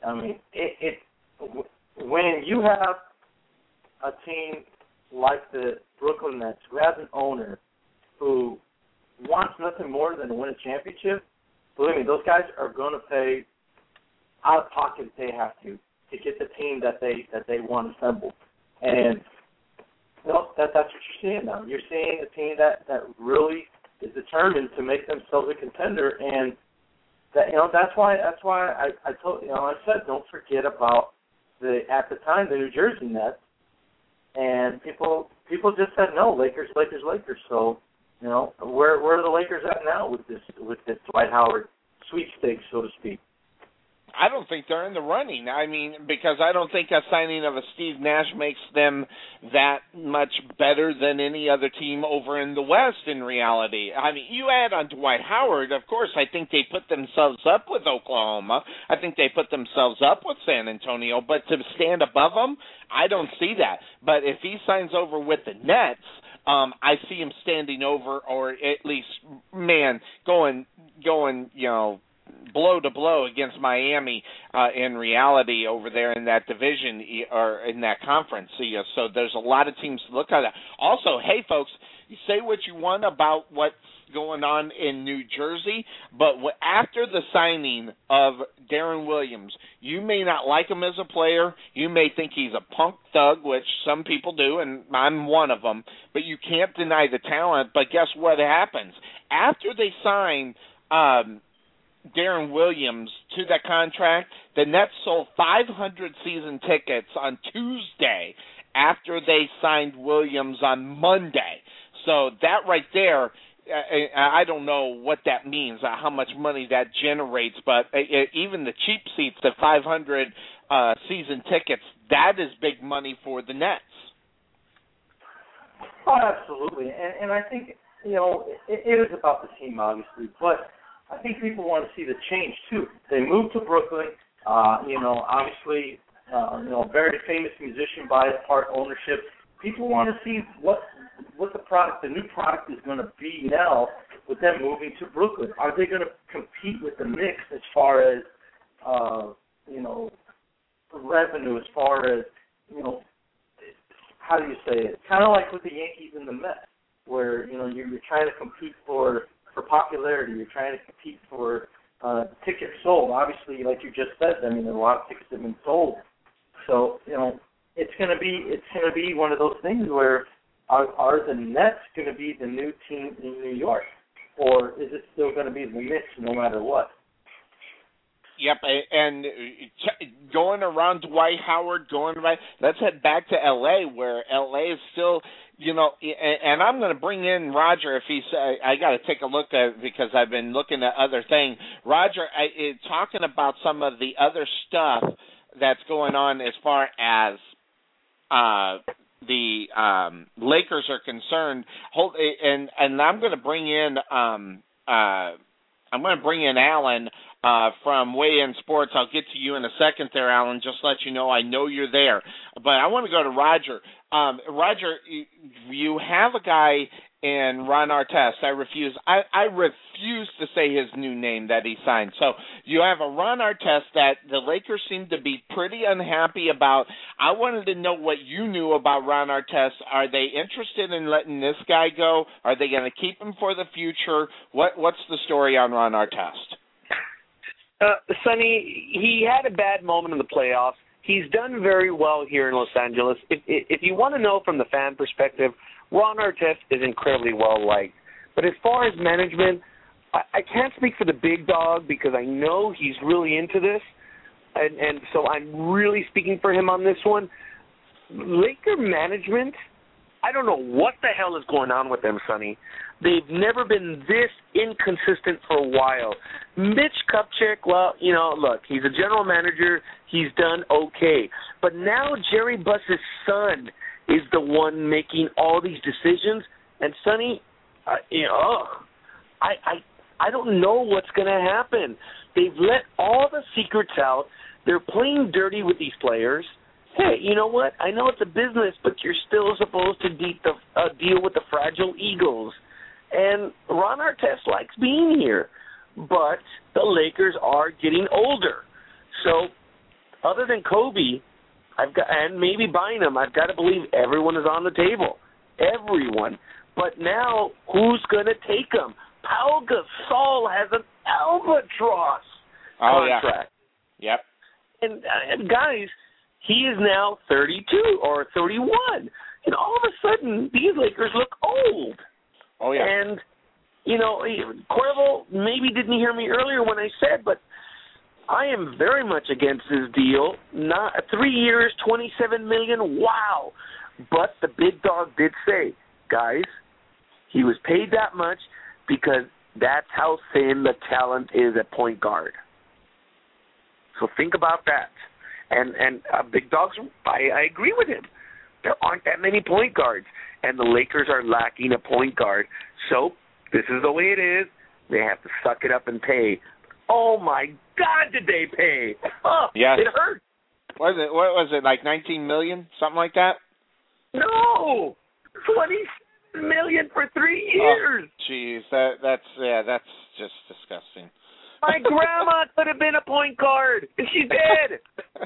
When you have a team like the Brooklyn Nets, who has an owner who wants nothing more than to win a championship, believe me, those guys are going to pay out of pocket if they have to get the team that they want assembled. And that's what you're seeing now. You're seeing a team that really is determined to make themselves a contender, and that's why I told I said don't forget about at the time the New Jersey Nets, and people just said no, Lakers. So where are the Lakers at now with this Dwight Howard sweepstakes, so to speak? I don't think they're in the running. Because I don't think a signing of a Steve Nash makes them that much better than any other team over in the West in reality. You add on Dwight Howard, of course, I think they put themselves up with Oklahoma. I think they put themselves up with San Antonio. But to stand above them, I don't see that. But if he signs over with the Nets, I see him standing over, or at least, going, blow to blow against Miami in reality over there in that division or in that conference. So there's a lot of teams to look at. Also, hey, folks, you say what you want about what's going on in New Jersey, but after the signing of Darren Williams, you may not like him as a player. You may think he's a punk thug, which some people do, and I'm one of them, but you can't deny the talent. But guess what happens? After they sign Darren Williams to that contract, the Nets sold 500 season tickets on Tuesday after they signed Williams on Monday. So that right there, I don't know what that means, how much money that generates, but even the cheap seats, the 500 season tickets, that is big money for the Nets. Oh, absolutely. And I think, it is about the team, obviously, but I think people want to see the change, too. They moved to Brooklyn, obviously, very famous musician by part ownership. People want to see what the new product is going to be now with them moving to Brooklyn. Are they going to compete with the Knicks as far as, revenue, as far as, how do you say it? Kind of like with the Yankees and the Mets, where, you're trying to compete for popularity. You're trying to compete for tickets sold. Obviously, like you just said, a lot of tickets have been sold. So, it's going to be one of those things where are the Nets going to be the new team in New York, or is it still going to be the Knicks no matter what? Yep, and going around Dwight Howard, let's head back to L.A., where L.A. is still, and I'm going to bring in Roger if I got to take a look at it because I've been looking at other things. Roger, talking about some of the other stuff that's going on as far as the Lakers are concerned. And I'm going to bring in Alan from Weigh In Sports. I'll get to you in a second there, Alan. Just let you know I know you're there. But I want to go to Roger. Roger, you have a guy in Ron Artest. I refuse to say his new name that he signed. So you have a Ron Artest that the Lakers seem to be pretty unhappy about. I wanted to know what you knew about Ron Artest. Are they interested in letting this guy go? Are they going to keep him for the future? What's the story on Ron Artest? Sonny, he had a bad moment in the playoffs. he's done very well here in Los Angeles. If you want to know from the fan perspective, Ron Artest is incredibly well liked. But as far as management, I can't speak for the big dog because I know he's really into this, and so I'm really speaking for him on this one. Laker management, I don't know what the hell is going on with them, Sonny. They've never been this inconsistent for a while. Mitch Kupchak, well, look, he's a general manager. He's done okay. But now Jerry Buss's son is the one making all these decisions. And, Sonny, I don't know what's going to happen. They've let all the secrets out. They're playing dirty with these players. Hey, you know what? I know it's a business, but you're still supposed to deal with the fragile egos. And Ron Artest likes being here, but the Lakers are getting older. So, other than Kobe, and maybe Bynum, I've got to believe everyone is on the table. Everyone. But now, who's going to take them? Pau Gasol has an albatross contract. Yeah. Yep. And guys, he is now 32 or 31. And all of a sudden, these Lakers look old. Oh, yeah. And, Cuervo maybe didn't hear me earlier when I said, but I am very much against this deal. 3 years, $27 million, wow. But the big dog did say, guys, he was paid that much because that's how thin the talent is at point guard. So think about that. And Big Dog's, I agree with him. There aren't that many point guards, and the Lakers are lacking a point guard. So this is the way it is. They have to suck it up and pay. Oh, my God, did they pay? Oh, yes. It hurt. What was it, like $19 million, something like that? No, $20 million for 3 years. Oh, jeez, that's just disgusting. My grandma could have been a point guard. She's dead.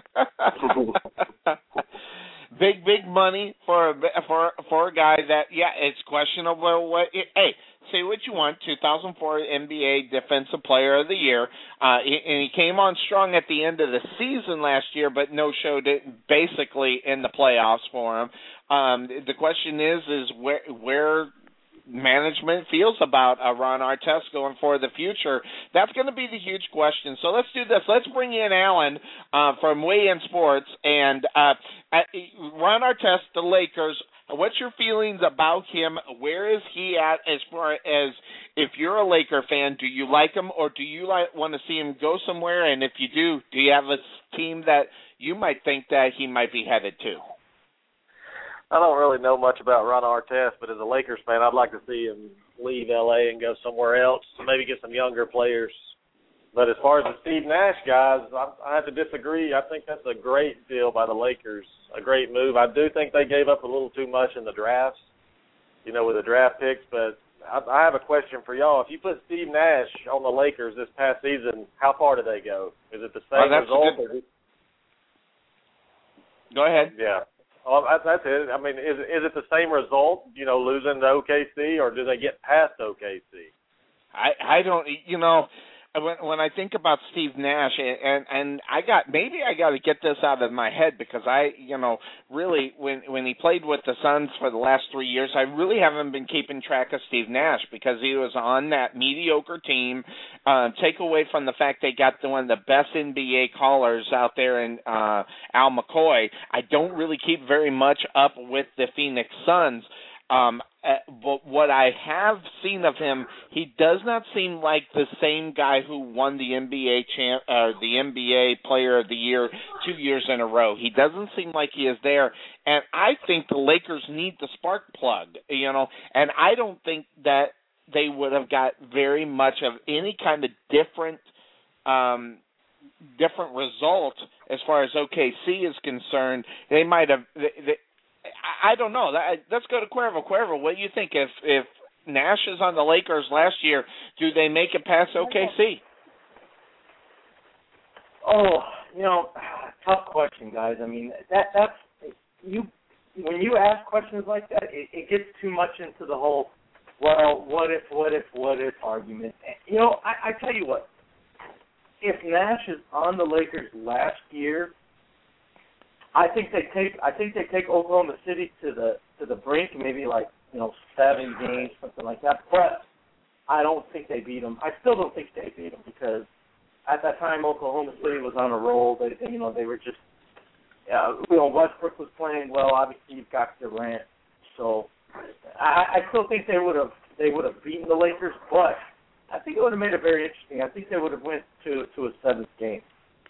Big money for a guy that, it's questionable. Hey, say what you want. 2004 NBA Defensive Player of the Year, and he came on strong at the end of the season last year, but no showed it basically in the playoffs for him. The question is where management feels about Ron Artest going for the future. That's going to be the huge question. So let's do this. Let's bring in Alan from Weigh In Sports. And Ron Artest, the Lakers, what's your feelings about him? Where is he at as far as, if you're a Laker fan, do you like him or do you want to see him go somewhere? And if you do you have a team that you might think that he might be headed to? I don't really know much about Ron Artest, but as a Lakers fan, I'd like to see him leave L.A. and go somewhere else, maybe get some younger players. But as far as the Steve Nash guys, I have to disagree. I think that's a great deal by the Lakers, a great move. I do think they gave up a little too much in the drafts, with the draft picks. But I have a question for y'all. If you put Steve Nash on the Lakers this past season, how far did they go? Is it the same result? Go ahead. Yeah. Oh, that's it. I mean, is it the same result, losing to OKC, or do they get past OKC? I don't, when I think about Steve Nash, and I got to get this out of my head because really when he played with the Suns for the last 3 years, I really haven't been keeping track of Steve Nash because he was on that mediocre team. Take away from the fact they got one of the best NBA callers out there in Al McCoy, I don't really keep very much up with the Phoenix Suns. But what I have seen of him, he does not seem like the same guy who won the NBA Player of the Year 2 years in a row. He doesn't seem like he is there, and I think the Lakers need the spark plug, and I don't think that they would have got very much of any kind of different result as far as OKC is concerned. They might have. I don't know. Let's go to Cuervo. Cuervo, what do you think? If Nash is on the Lakers last year, do they make it past OKC? Oh, tough question, guys. I mean, that's you. When you ask questions like that, it gets too much into the whole, well, what if argument. I tell you what. If Nash is on the Lakers last year, I think they take Oklahoma City to the brink, maybe like 7 games, something like that. But I don't think they beat them. I still don't think they beat them because at that time Oklahoma City was on a roll. They were just Westbrook was playing well. Obviously, you've got Durant, so I still think they would have beaten the Lakers, but I think it would have made it very interesting. I think they would have went to a 7th game.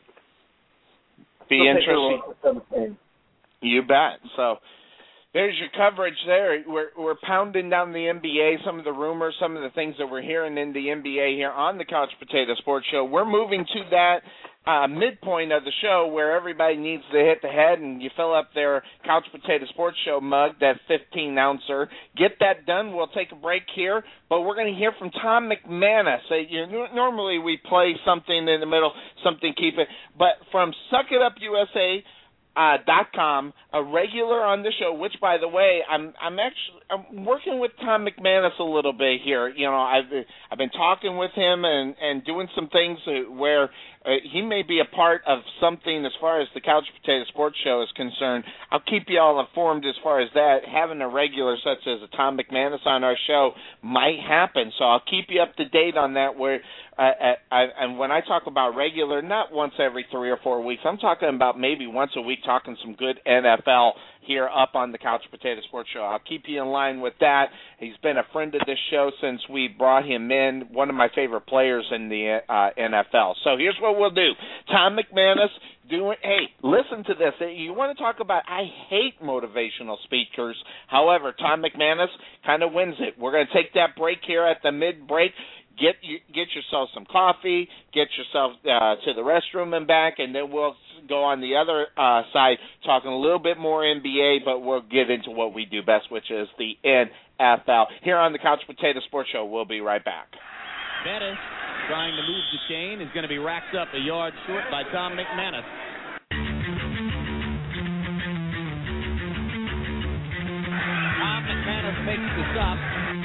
Be interesting. You bet. So there's your coverage there. We're pounding down the NBA, some of the rumors, some of the things that we're hearing in the NBA here on the Couch Potato Sports Show. We're moving to that midpoint of the show where everybody needs to hit the head and you fill up their Couch Potato Sports Show mug, that 15-ouncer. Get that done. We'll take a break here, but we're going to hear from Tom McManus. Normally we play something in the middle, something keep it, but from SuckItUPUSA.com, a regular on the show, which, by the way, I'm working with Tom McManus a little bit here. I've been talking with him and doing some things where he may be a part of something as far as the Couch Potato Sports Show is concerned. I'll keep you all informed as far as that. Having a regular such as a Tom McManus on our show might happen, so I'll keep you up to date on that. Where and when I talk about regular, not once every 3 or 4 weeks, I'm talking about maybe once a week, talking some good NFL here up on the Couch Potato Sports Show. I'll keep you in line with that. He's been a friend of this show since we brought him in, one of my favorite players in the NFL. So here's what we'll do. Tom McManus, hey, listen to this. You want to talk about, I hate motivational speakers. However, Tom McManus kind of wins it. We're going to take that break here at the mid-break. Get yourself some coffee, get yourself to the restroom and back, and then we'll go on the other side talking a little bit more NBA, but we'll get into what we do best, which is the NFL. Here on the Couch Potato Sports Show, we'll be right back. Bettis trying to move the chain is going to be racked up a yard short by Tom McManus. Tom McManus makes the stop.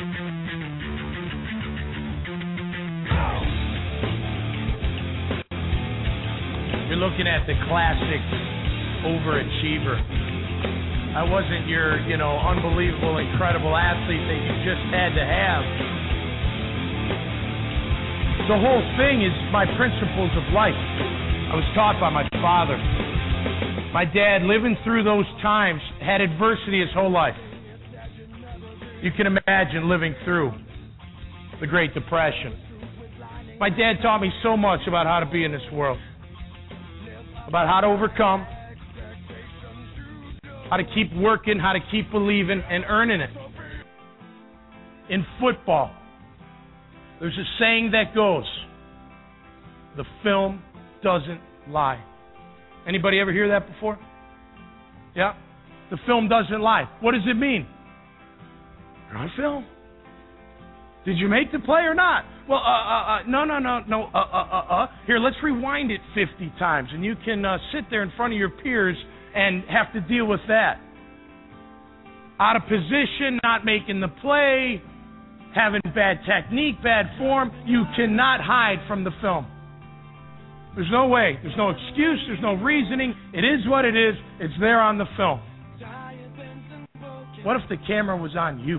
You're looking at the classic overachiever. I wasn't your, unbelievable, incredible athlete that you just had to have. The whole thing is my principles of life. I was taught by my father. My dad, living through those times, had adversity his whole life. You can imagine living through the Great Depression. My dad taught me so much about how to be in this world. About how to overcome, how to keep working, how to keep believing and earning it. In football, there's a saying that goes, the film doesn't lie. Anybody ever hear that before? Yeah? The film doesn't lie. What does it mean? You're on film. Did you make the play or not? Well, no. Here, let's rewind it 50 times, and you can sit there in front of your peers and have to deal with that. Out of position, not making the play, having bad technique, bad form, you cannot hide from the film. There's no way. There's no excuse. There's no reasoning. It is what it is. It's there on the film. What if the camera was on you?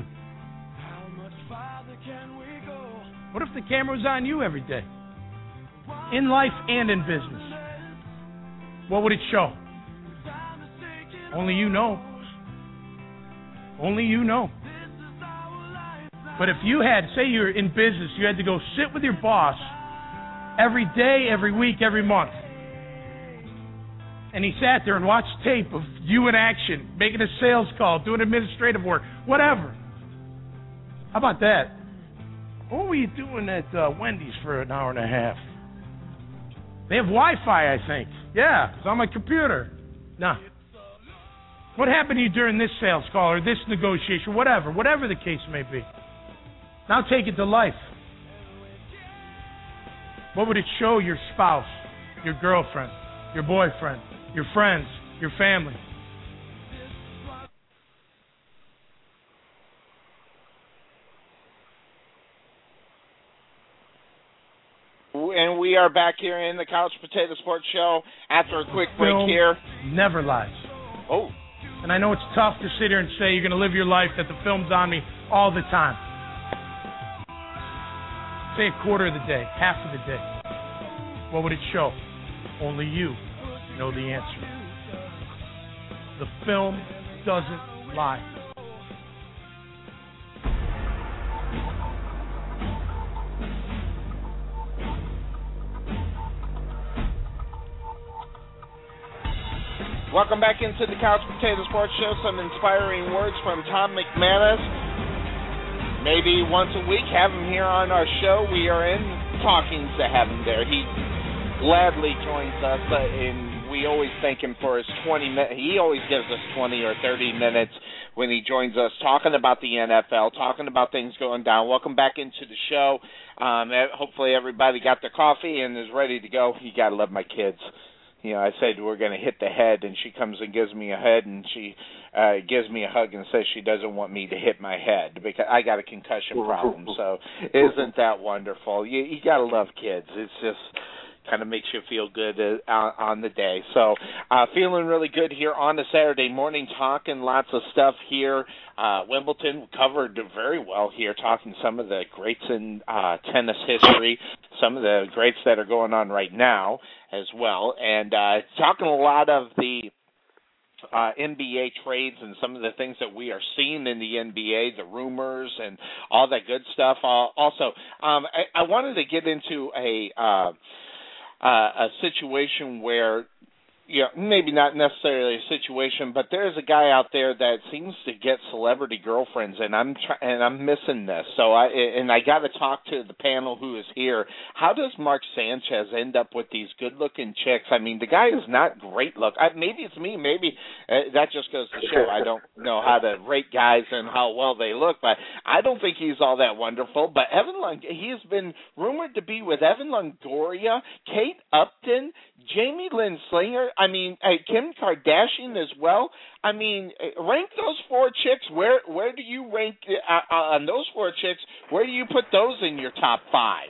What if the camera was on you every day? In life and in business. What would it show? Only you know. Only you know. But if you had, say you're in business, you had to go sit with your boss every day, every week, every month. And he sat there and watched tape of you in action, making a sales call, doing administrative work, whatever. How about that? What were you doing at Wendy's for an hour and a half? They have Wi-Fi, I think. Yeah, it's on my computer. No. What happened to you during this sales call or this negotiation, whatever the case may be? Now take it to life. What would it show your spouse, your girlfriend, your boyfriend, your friends, your family? And we are back here in the Couch Potato Sports Show after a quick break here. Never lies. Oh. And I know it's tough to sit here and say you're going to live your life that the film's on me all the time. Say a quarter of the day, half of the day. What would it show? Only you know the answer. The film doesn't lie. Welcome back into the Couch Potato Sports Show. Some inspiring words from Tom McManus. Maybe once a week, have him here on our show. We are in talkings to have him there. He gladly joins us, and we always thank him for his 20 minutes. He always gives us 20 or 30 minutes when he joins us, talking about the NFL, talking about things going down. Welcome back into the show. Hopefully everybody got their coffee and is ready to go. You got to love my kids. You know, I said we're going to hit the head, and she comes and gives me a head, and she gives me a hug and says she doesn't want me to hit my head because I got a concussion problem. So isn't that wonderful? You got to love kids. It's just kind of makes you feel good on the day. So feeling really good here on a Saturday morning, talking lots of stuff here. Wimbledon covered very well here, talking some of the greats in tennis history, some of the greats that are going on right now as well, and talking a lot of the NBA trades and some of the things that we are seeing in the NBA, the rumors and all that good stuff. Also, I wanted to get into a situation where, maybe not necessarily a situation, but there's a guy out there that seems to get celebrity girlfriends, and I'm missing this. So I got to talk to the panel who is here. How does Mark Sanchez end up with these good-looking chicks? I mean, the guy is not great look. Maybe it's me. Maybe that just goes to show I don't know how to rate guys and how well they look, but I don't think he's all that wonderful. But he's been rumored to be with Evan Longoria, Kate Upton, Jamie Lynn Slinger, Kim Kardashian as well. I mean, rank those four chicks. Where do you rank on those four chicks? Where do you put those in your top five?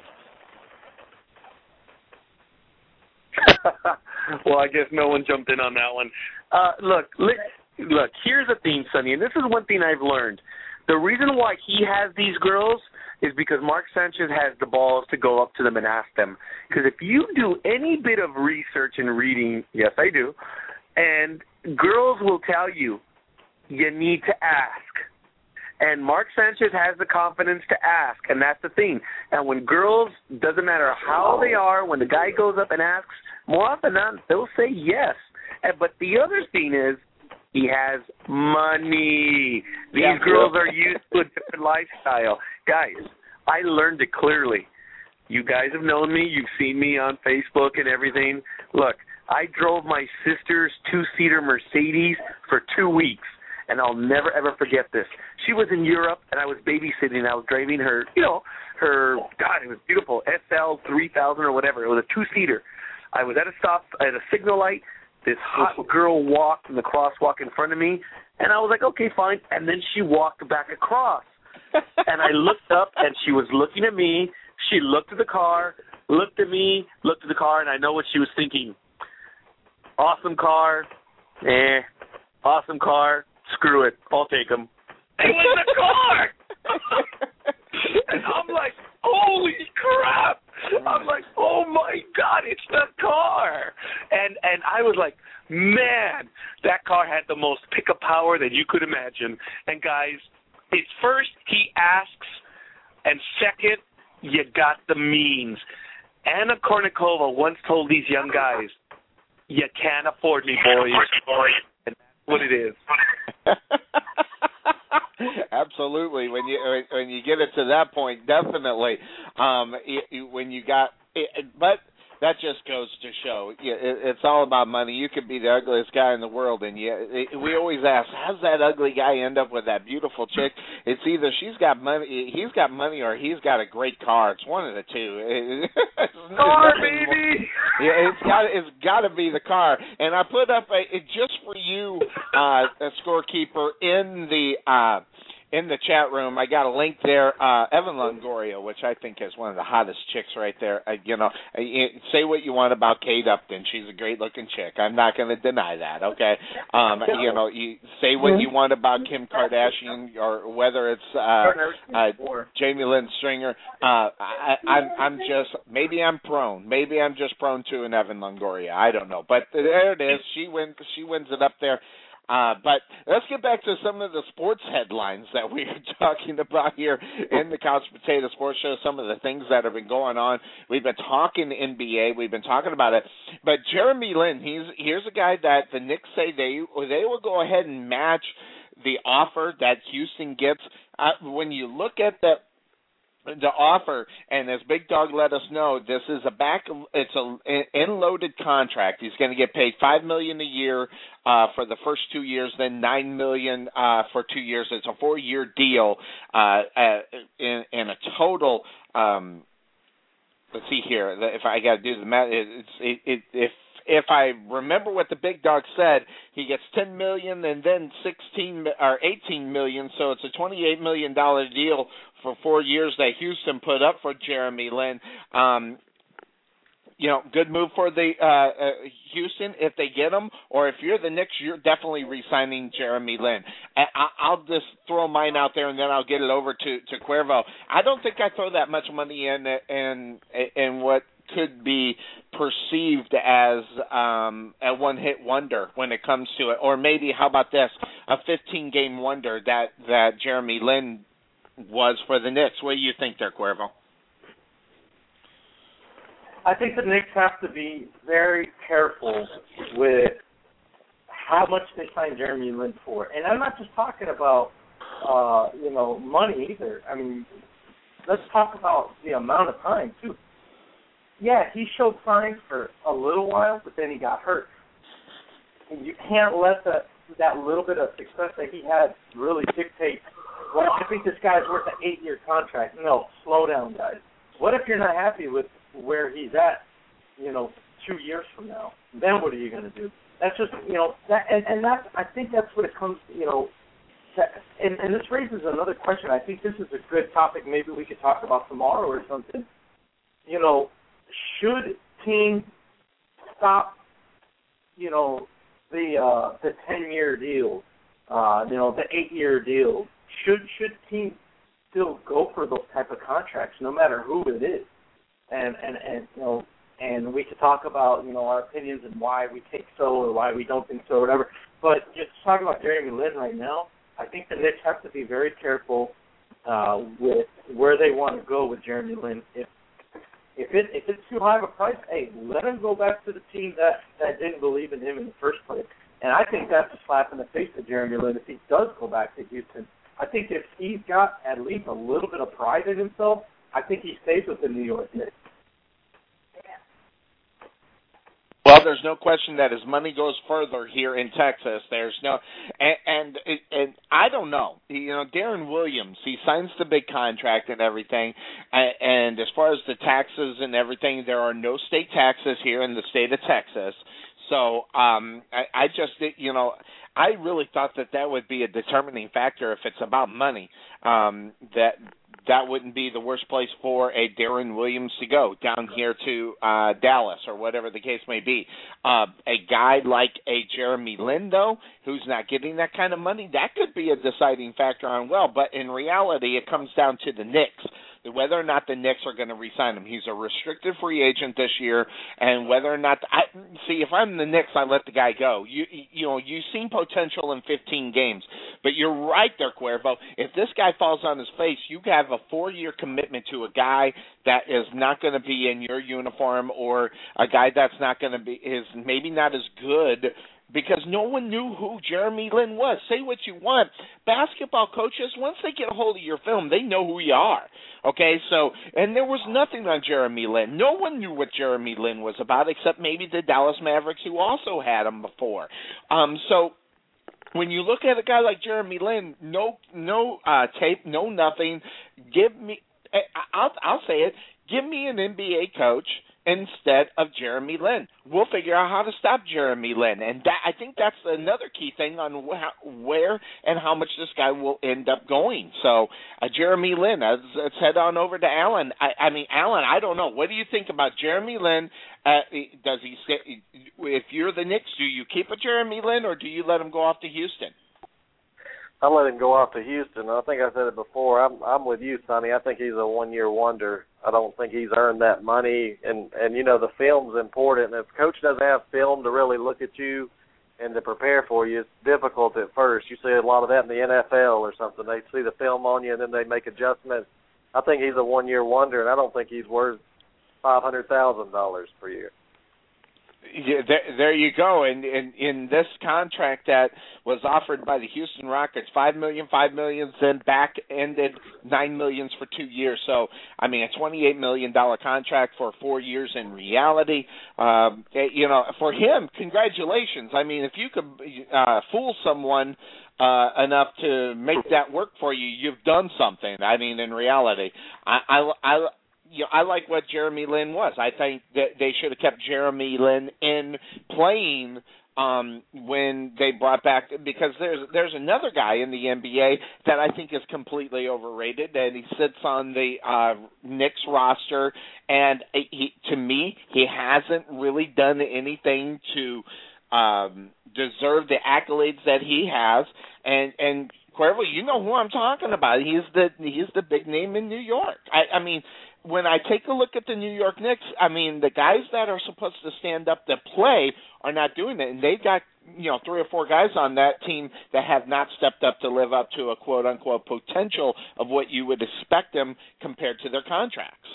Well, I guess no one jumped in on that one. Look, here's the thing, Sonny, and this is one thing I've learned. The reason why he has these girls is because Mark Sanchez has the balls to go up to them and ask them. Because if you do any bit of research and reading, yes, I do, and girls will tell you, you need to ask. And Mark Sanchez has the confidence to ask, and that's the thing. And when girls, doesn't matter how they are, when the guy goes up and asks, more often than not, they'll say yes. But the other thing is, he has money. These girls are used to a different lifestyle. Guys, I learned it clearly. You guys have known me. You've seen me on Facebook and everything. Look, I drove my sister's two-seater Mercedes for 2 weeks, and I'll never, ever forget this. She was in Europe, and I was babysitting. I was driving her, it was beautiful, SL 3000 or whatever. It was a two-seater. I was at a signal light. This hot girl walked in the crosswalk in front of me, and I was like, okay, fine. And then she walked back across. And I looked up, and she was looking at me. She looked at the car, looked at me, looked at the car, and I know what she was thinking. Awesome car. Awesome car. Screw it. I'll take them. It was the car! And I'm like, holy crap! I'm like, oh my God, it's the car! And I was like, man, that car had the most pickup power that you could imagine. And guys, it's first, he asks, and second, you got the means. Anna Kournikova once told these young guys, you can't afford me, boys. And that's what it is. Absolutely. When you get it to that point, definitely. When you got it, but that just goes to show it's all about money. You could be the ugliest guy in the world, and we always ask, how's that ugly guy end up with that beautiful chick? It's either she's got money, he's got money, or he's got a great car. It's one of the two. Car, baby. Yeah, it's got to be the car. And I put up just for you, a scorekeeper in in the chat room. I got a link there. Evan Longoria, which I think is one of the hottest chicks right there. Say what you want about Kate Upton. She's a great-looking chick. I'm not going to deny that, okay? You say what you want about Kim Kardashian or whether it's Jamie Lynn Stringer. I'm just – maybe I'm prone. Maybe I'm just prone to an Evan Longoria. I don't know. But there it is. She wins it up there. But let's get back to some of the sports headlines that we are talking about here in the Couch Potato Sports Show, some of the things that have been going on. We've been talking NBA. We've been talking about it. But Jeremy Lin, here's a guy that the Knicks say they will go ahead and match the offer that Houston gets. When you look at the offer, and as Big Dog let us know, this is it's an end-loaded contract. He's going to get paid $5 million a year for the first 2 years, then $9 million for 2 years. It's a 4-year deal, in a total. Let's see here. If I got to do the math, if I remember what the Big Dog said, he gets $10 million and then $18 million, so it's a $28 million deal for 4 years that Houston put up for Jeremy Lin. Good move for the Houston if they get him, or if you're the Knicks, you're definitely re-signing Jeremy Lin. I'll just throw mine out there, and then I'll get it over to Cuervo. I don't think I throw that much money in what could be perceived as a one-hit wonder when it comes to it, or maybe, how about this, a 15-game wonder that Jeremy Lin was for the Knicks. What do you think there, Cuervo? I think the Knicks have to be very careful with how much they sign Jeremy Lin for. And I'm not just talking about, money either. I mean, let's talk about the amount of time, too. Yeah, he showed signs for a little while, but then he got hurt. And you can't let that little bit of success that he had really dictate, well, I think this guy's worth an 8-year contract. No, slow down, guys. What if you're not happy with where he's at, 2 years from now? Then what are you going to do? That's just, I think that's what it comes, and this raises another question. I think this is a good topic maybe we could talk about tomorrow or something. Should teams stop, the 10-year deal, the 8-year deal? Should teams still go for those type of contracts, no matter who it is? And we could talk about, our opinions and why we think so or why we don't think so or whatever. But just talking about Jeremy Lin right now, I think the Knicks have to be very careful with where they want to go with Jeremy Lin. If it's too high of a price, hey, let him go back to the team that didn't believe in him in the first place. And I think that's a slap in the face of Jeremy Lin if he does go back to Houston. I think if he's got at least a little bit of pride in himself, I think he stays with the New York Knicks. Well, there's no question that his money goes further here in Texas. There's no, and I don't know. Darren Williams, he signs the big contract and everything. And as far as the taxes and everything, there are no state taxes here in the state of Texas. So I just, I really thought that would be a determining factor if it's about money. That wouldn't be the worst place for a Darren Williams to go, down here to Dallas or whatever the case may be. A guy like a Jeremy Lin, though, who's not getting that kind of money, that could be a deciding factor on, but in reality it comes down to the Knicks, whether or not the Knicks are going to re-sign him. He's a restricted free agent this year, and whether or not if I'm the Knicks, I let the guy go. You've seen potential in 15 games, but you're right there, Cuervo. If this guy falls on his face, you have a 4-year commitment to a guy that is not going to be in your uniform, or a guy that's not going to be is maybe not as good. Because no one knew who Jeremy Lin was. Say what you want. Basketball coaches, once they get a hold of your film, they know who you are. Okay, so, and there was nothing on Jeremy Lin. No one knew what Jeremy Lin was about except maybe the Dallas Mavericks, who also had him before. So when you look at a guy like Jeremy Lin, no tape, no nothing, I'll say it, give me an NBA coach instead of Jeremy Lin. We'll figure out how to stop Jeremy Lin, and I think that's another key thing on where and how much this guy will end up going. So, Jeremy Lin, let's head on over to Alan. I mean, Alan, I don't know. What do you think about Jeremy Lin? Does he stay? If you're the Knicks, do you keep a Jeremy Lin or do you let him go off to Houston? I let him go off to Houston. I think I said it before. I'm with you, Sonny. I think he's a one-year wonder. I don't think he's earned that money. And the film's important. And if a coach doesn't have film to really look at you and to prepare for you, it's difficult at first. You see a lot of that in the NFL or something. They see the film on you and then they make adjustments. I think he's a one-year wonder, and I don't think he's worth $500,000 per year. Yeah, there you go. And in this contract that was offered by the Houston Rockets, $5 million, then back-ended $9 million for 2 years. So, I mean, a $28 million contract for 4 years in reality. For him, congratulations. I mean, if you could fool someone enough to make that work for you, you've done something. I mean, in reality, I like what Jeremy Lin was. I think that they should have kept Jeremy Lin in playing when they brought back, because there's another guy in the NBA that I think is completely overrated, and he sits on the Knicks roster, and to me, he hasn't really done anything to deserve the accolades that he has, and Cuervo, you know who I'm talking about. He's the big name in New York. I mean, when I take a look at the New York Knicks, I mean, the guys that are supposed to stand up to play are not doing it, and they've got 3 or 4 guys on that team that have not stepped up to live up to a quote unquote potential of what you would expect them compared to their contracts.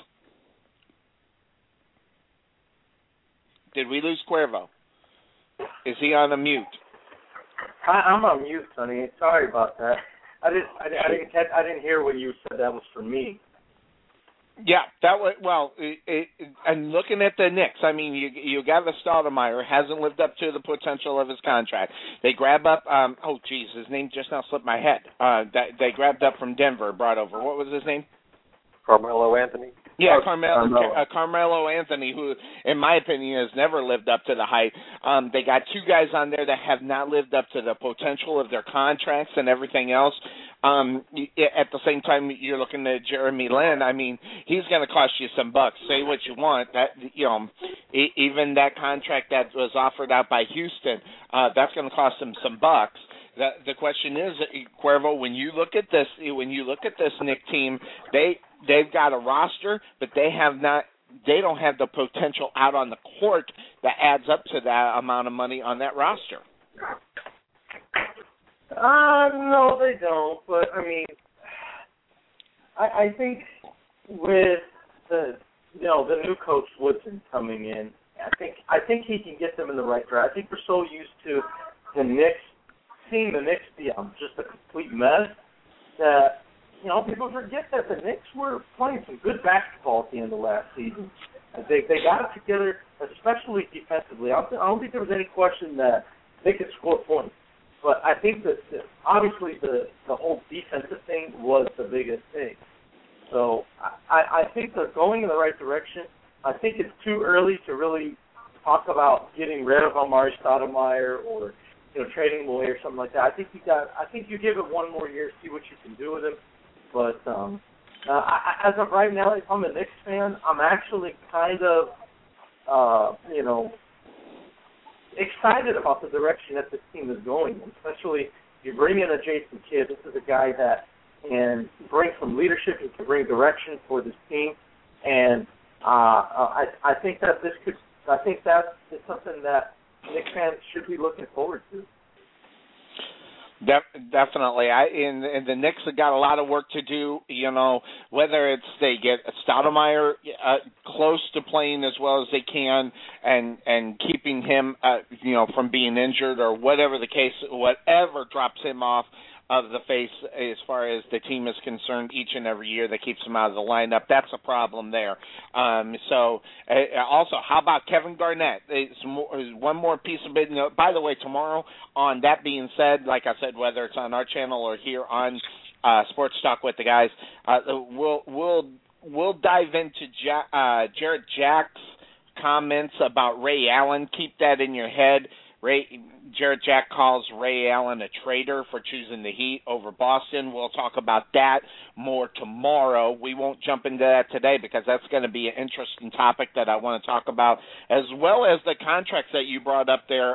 Did we lose Cuervo? Is he on a mute? I'm on mute, Sonny. Sorry about that. I didn't hear when you said that was for me. Yeah, that was and looking at the Knicks, I mean, you got the Stoudemire, hasn't lived up to the potential of his contract. They grab up, his name just now slipped my head. They grabbed up from Denver, brought over. What was his name? Carmelo Anthony. Yeah, Carmelo Anthony, who, in my opinion, has never lived up to the hype. They got 2 guys on there that have not lived up to the potential of their contracts and everything else. At the same time, you're looking at Jeremy Lin. I mean, he's going to cost you some bucks. Say what you want. That even that contract that was offered out by Houston, that's going to cost him some bucks. The question is, Cuervo, when you look at this Knicks team, they've got a roster, but they don't have the potential out on the court that adds up to that amount of money on that roster. No, they don't. But I mean, I think with the new coach Woodson coming in, I think he can get them in the right direction. I think we're so used to seeing the Knicks be just a complete mess that people forget that the Knicks were playing some good basketball at the end of last season. They got it together, especially defensively. I don't think there was any question that they could score points. But I think that obviously the whole defensive thing was the biggest thing. So I think they're going in the right direction. I think it's too early to really talk about getting rid of Amari Stoudemire or trading him away or something like that. I think you give it 1 more year, see what you can do with him. But as of right now, if I'm a Knicks fan, I'm actually kind of excited about the direction that this team is going, especially you bring in a Jason Kidd. This is a guy that can bring some leadership and can bring direction for this team, and I think that is something that Knicks fans should be looking forward to. Definitely. And the Knicks have got a lot of work to do, whether it's they get Stoudemire close to playing as well as they can and keeping him, from being injured or whatever the case, whatever drops him off of the face as far as the team is concerned each and every year that keeps him out of the lineup. That's a problem there. Also, how about Kevin Garnett? One more piece of it. By the way, tomorrow, on that being said, like I said, whether it's on our channel or here on Sports Talk with the guys, we'll dive into Jarrett Jack's comments about Ray Allen. Keep that in your head. Jared Jack calls Ray Allen a traitor for choosing the Heat over Boston. We'll talk about that more tomorrow. We won't jump into that today because that's going to be an interesting topic that I want to talk about, as well as the contracts that you brought up there,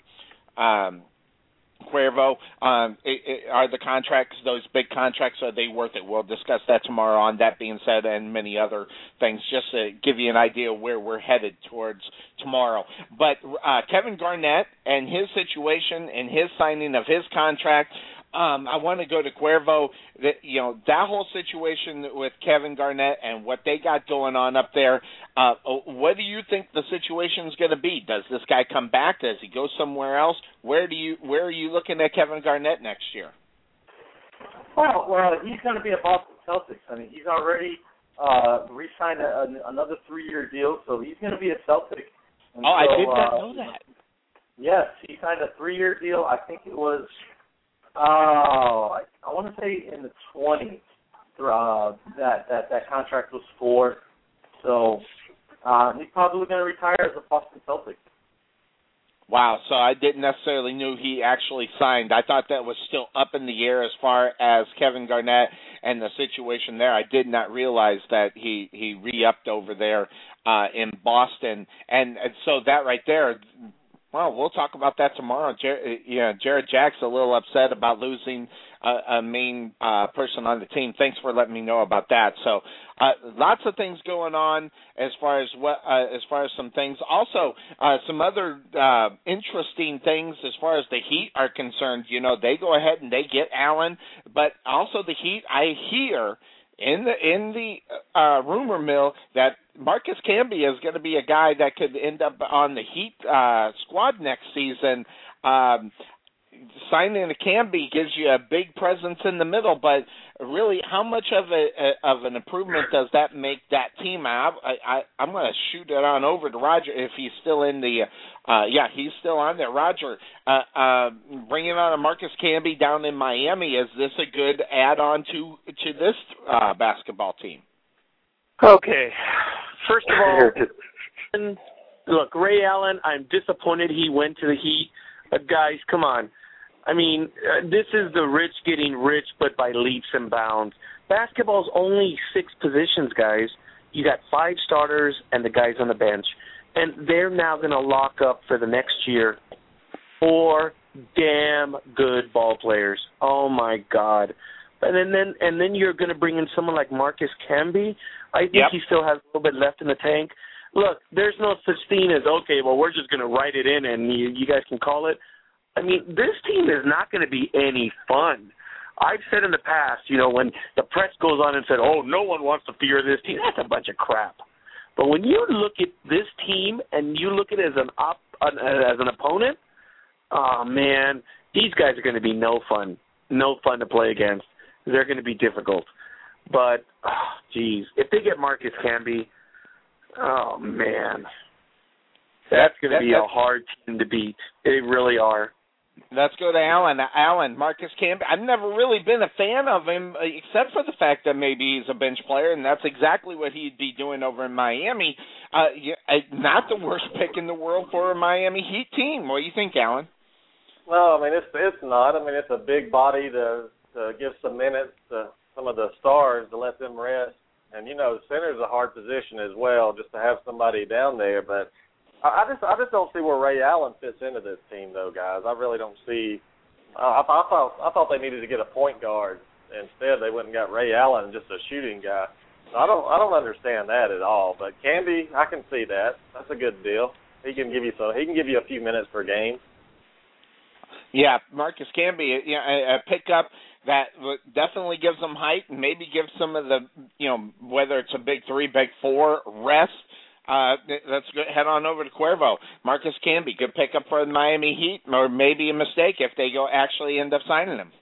Cuervo. Are the contracts, those big contracts, are they worth it? We'll discuss that tomorrow. On that being said, and many other things, just to give you an idea where we're headed towards tomorrow. But Kevin Garnett and his situation and his signing of his contract, I want to go to Cuervo. That whole situation with Kevin Garnett and what they got going on up there, what do you think the situation is going to be? Does this guy come back? Does he go somewhere else? Where are you looking at Kevin Garnett next year? Well, he's going to be a Boston Celtics. I mean, he's already re-signed another 3-year deal, so he's going to be a Celtic. And I did not know that. Yes, he signed a 3-year deal. I think it was, I want to say in the 20s that contract was for. So he's probably going to retire as a Boston Celtic. Wow, so I didn't necessarily know he actually signed. I thought that was still up in the air as far as Kevin Garnett and the situation there. I did not realize that he re-upped over there in Boston. And so that right there, well, we'll talk about that tomorrow. Jared Jack's a little upset about losing a main person on the team. Thanks for letting me know about that. So lots of things going on as far as some things. Also, some other interesting things as far as the Heat are concerned. They go ahead and they get Allen, but also the Heat, I hear in the rumor mill that Marcus Camby is going to be a guy that could end up on the Heat squad next season. Signing a Camby gives you a big presence in the middle, but really, how much of an improvement does that make that team? I'm going to shoot it on over to Roger if he's still in the. He's still on there. Roger, bringing on a Marcus Camby down in Miami, is this a good add-on to this basketball team? Okay. First of all, look, Ray Allen, I'm disappointed he went to the Heat. Guys, come on. I mean, this is the rich getting rich, but by leaps and bounds. Basketball's only 6 positions, guys. You got 5 starters and the guys on the bench. And they're now going to lock up for the next year 4 damn good ball players. Oh, my God. And then you're going to bring in someone like Marcus Camby. I think he still has a little bit left in the tank. Look, there's no such thing as, okay, well, we're just going to write it in and you guys can call it. I mean, this team is not going to be any fun. I've said in the past, when the press goes on and said, oh, no one wants to fear this team, that's a bunch of crap. But when you look at this team and you look at it as an opponent, oh, man, these guys are going to be no fun to play against. They're going to be difficult. But, geez, if they get Marcus Camby, oh, man, that's going to be a hard team to beat. They really are. Let's go to Allen. Allen, Marcus Camby. I've never really been a fan of him, except for the fact that maybe he's a bench player, and that's exactly what he'd be doing over in Miami. Not the worst pick in the world for a Miami Heat team. What do you think, Allen? Well, I mean, it's not. I mean, it's a big body to give some minutes to some of the stars to let them rest. And, center's a hard position as well, just to have somebody down there. But I just don't see where Ray Allen fits into this team, though, guys. I really don't see. I thought they needed to get a point guard. Instead, they went and got Ray Allen, just a shooting guy. So I don't understand that at all. But Camby, I can see that. That's a good deal. He can give you a few minutes per game. Yeah, Marcus Camby, a pickup that definitely gives them height and maybe gives some of the, whether it's a big 3, big 4 rest. Let's head on over to Cuervo. Marcus Camby, good pickup for the Miami Heat, or maybe a mistake if they actually end up signing him.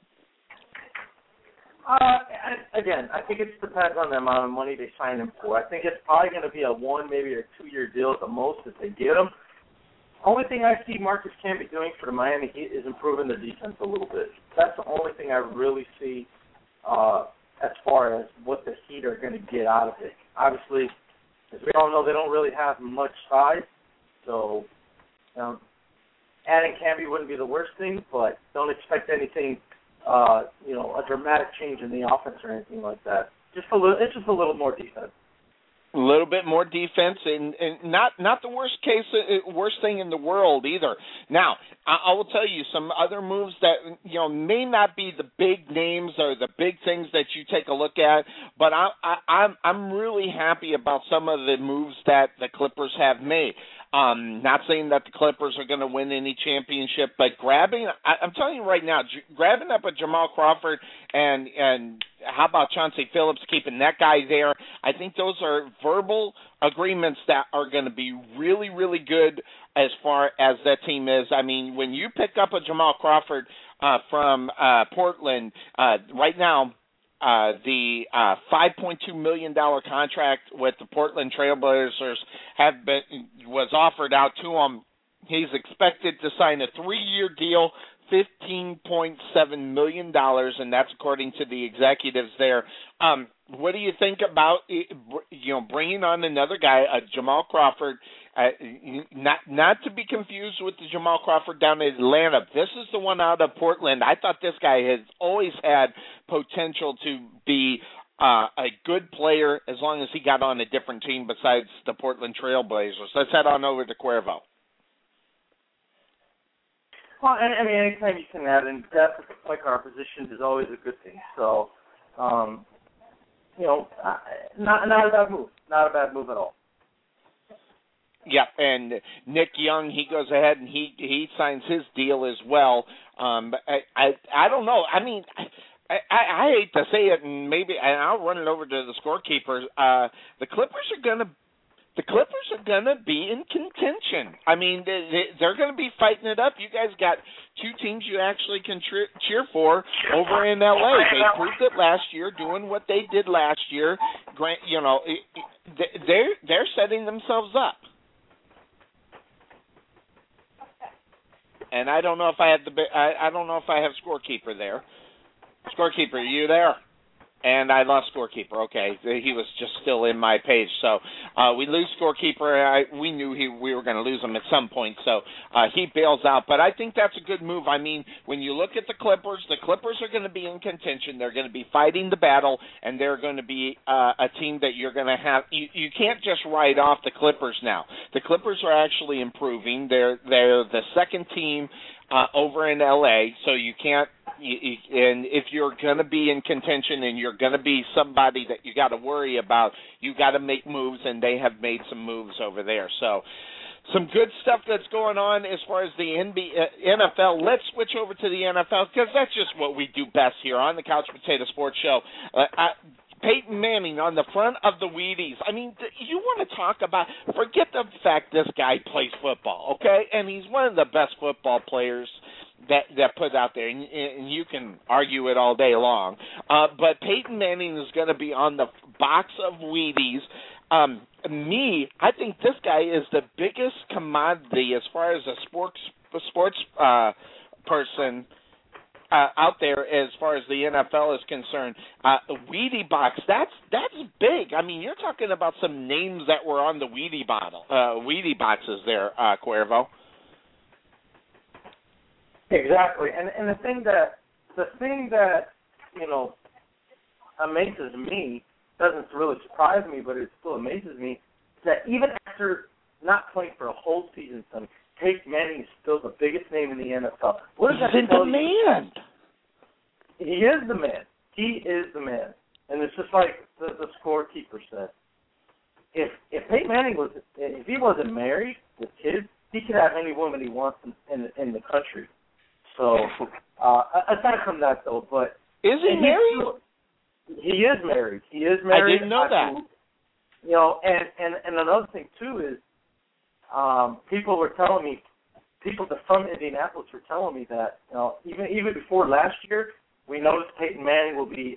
Again, I think it depends on the amount of money they sign him for. I think it's probably going to be a 1, maybe a 2-year deal at the most if they get him. Only thing I see Marcus Camby doing for the Miami Heat is improving the defense a little bit. That's the only thing I really see as far as what the Heat are going to get out of it. Obviously, As we all know, they don't really have much size. So adding Camby wouldn't be the worst thing, but don't expect anything, a dramatic change in the offense or anything like that. It's just a little more defense. A little bit more defense, and not the worst thing in the world either. Now, I will tell you some other moves that may not be the big names or the big things that you take a look at, but I'm really happy about some of the moves that the Clippers have made. Not saying that the Clippers are going to win any championship, but I'm telling you right now, grabbing up a Jamal Crawford and how about Chauncey Phillips, keeping that guy there? I think those are verbal agreements that are going to be really, really good as far as that team is. I mean, when you pick up a Jamal Crawford from Portland, right now, the $5.2 million contract with the Portland Trailblazers was offered out to him. He's expected to sign a 3-year deal, $15.7 million, and that's according to the executives there. What do you think about bringing on another guy, Jamal Crawford? Not to be confused with the Jamal Crawford down in Atlanta. This is the one out of Portland. I thought this guy has always had potential to be a good player as long as he got on a different team besides the Portland Trailblazers. Let's head on over to Cuervo. Well, I mean, anytime you can add in depth at the point guard positions is always a good thing. So, not a bad move. Not a bad move at all. Yeah, and Nick Young, he goes ahead and he signs his deal as well. I don't know. I mean, I hate to say it, and I'll run it over to the scorekeepers. The Clippers are going to be in contention. I mean, they're going to be fighting it up. You guys got two teams you actually can cheer for over in L.A. They proved it last year, doing what they did last year. They're setting themselves up. And I don't know if I have I don't know if I have scorekeeper there. Scorekeeper, are you there? And I lost scorekeeper. Okay, he was just still in my page. So we lose scorekeeper. We knew we were going to lose him at some point, so he bails out. But I think that's a good move. I mean, when you look at the Clippers are going to be in contention. They're going to be fighting the battle, and they're going to be a team that you're going to have. You can't just write off the Clippers now. The Clippers are actually improving. They're the second team over in L.A., so you can't. And if you're going to be in contention and you're going to be somebody that you got to worry about, you got to make moves, and they have made some moves over there. So some good stuff that's going on as far as the NFL. Let's switch over to the NFL because that's just what we do best here on the Couch Potato Sports Show. Peyton Manning on the front of the Wheaties. I mean, you want to talk about, forget the fact this guy plays football, okay? And he's one of the best football players that put out there, and you can argue it all day long. But Peyton Manning is going to be on the box of Wheaties. I think this guy is the biggest commodity as far as a sports person out there as far as the NFL is concerned. Wheatie box, that's big. I mean, you're talking about some names that were on the Wheatie boxes there, Cuervo. Exactly, and the thing that amazes me, doesn't really surprise me, but it still amazes me, is that even after not playing for a whole season, Peyton Manning is still the biggest name in the NFL. What does that tell you? He's the man. He is the man. He is the man, and it's just like the scorekeeper said. If Peyton Manning if he wasn't married with kids, he could have any woman he wants in the country. So, aside from that, though, but is he married? He is married. He is married. I didn't know that. And another thing too is, people from Indianapolis were telling me that, even before last year, we noticed Peyton Manning will be,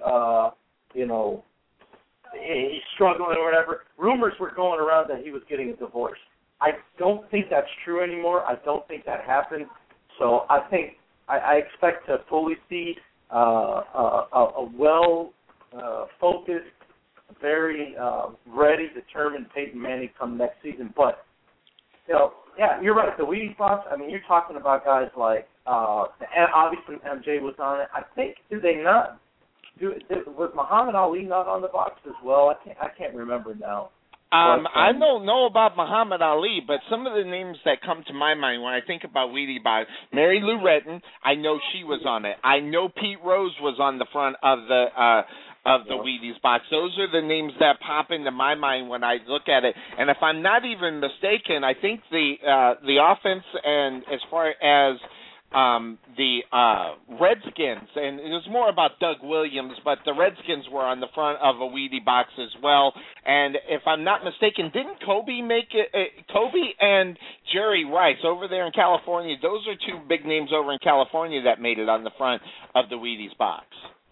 he's struggling or whatever. Rumors were going around that he was getting a divorce. I don't think that's true anymore. I don't think that happened. So I think I expect to fully see a well focused, very ready, determined Peyton Manning come next season. But, yeah, you're right. The Wheaties box, I mean, you're talking about guys like, and obviously MJ was on it. I think, was Muhammad Ali not on the box as well? I can't remember now. I don't know about Muhammad Ali, but some of the names that come to my mind when I think about Wheaties box, Mary Lou Retton, I know she was on it. I know Pete Rose was on the front of the Wheaties box. Those are the names that pop into my mind when I look at it. And if I'm not even mistaken, I think the offense and as far as the Redskins, and it was more about Doug Williams, but the Redskins were on the front of a Wheaties box as well. And if I'm not mistaken, didn't Kobe make it? Kobe and Jerry Rice over there in California, those are two big names over in California that made it on the front of the Wheaties box.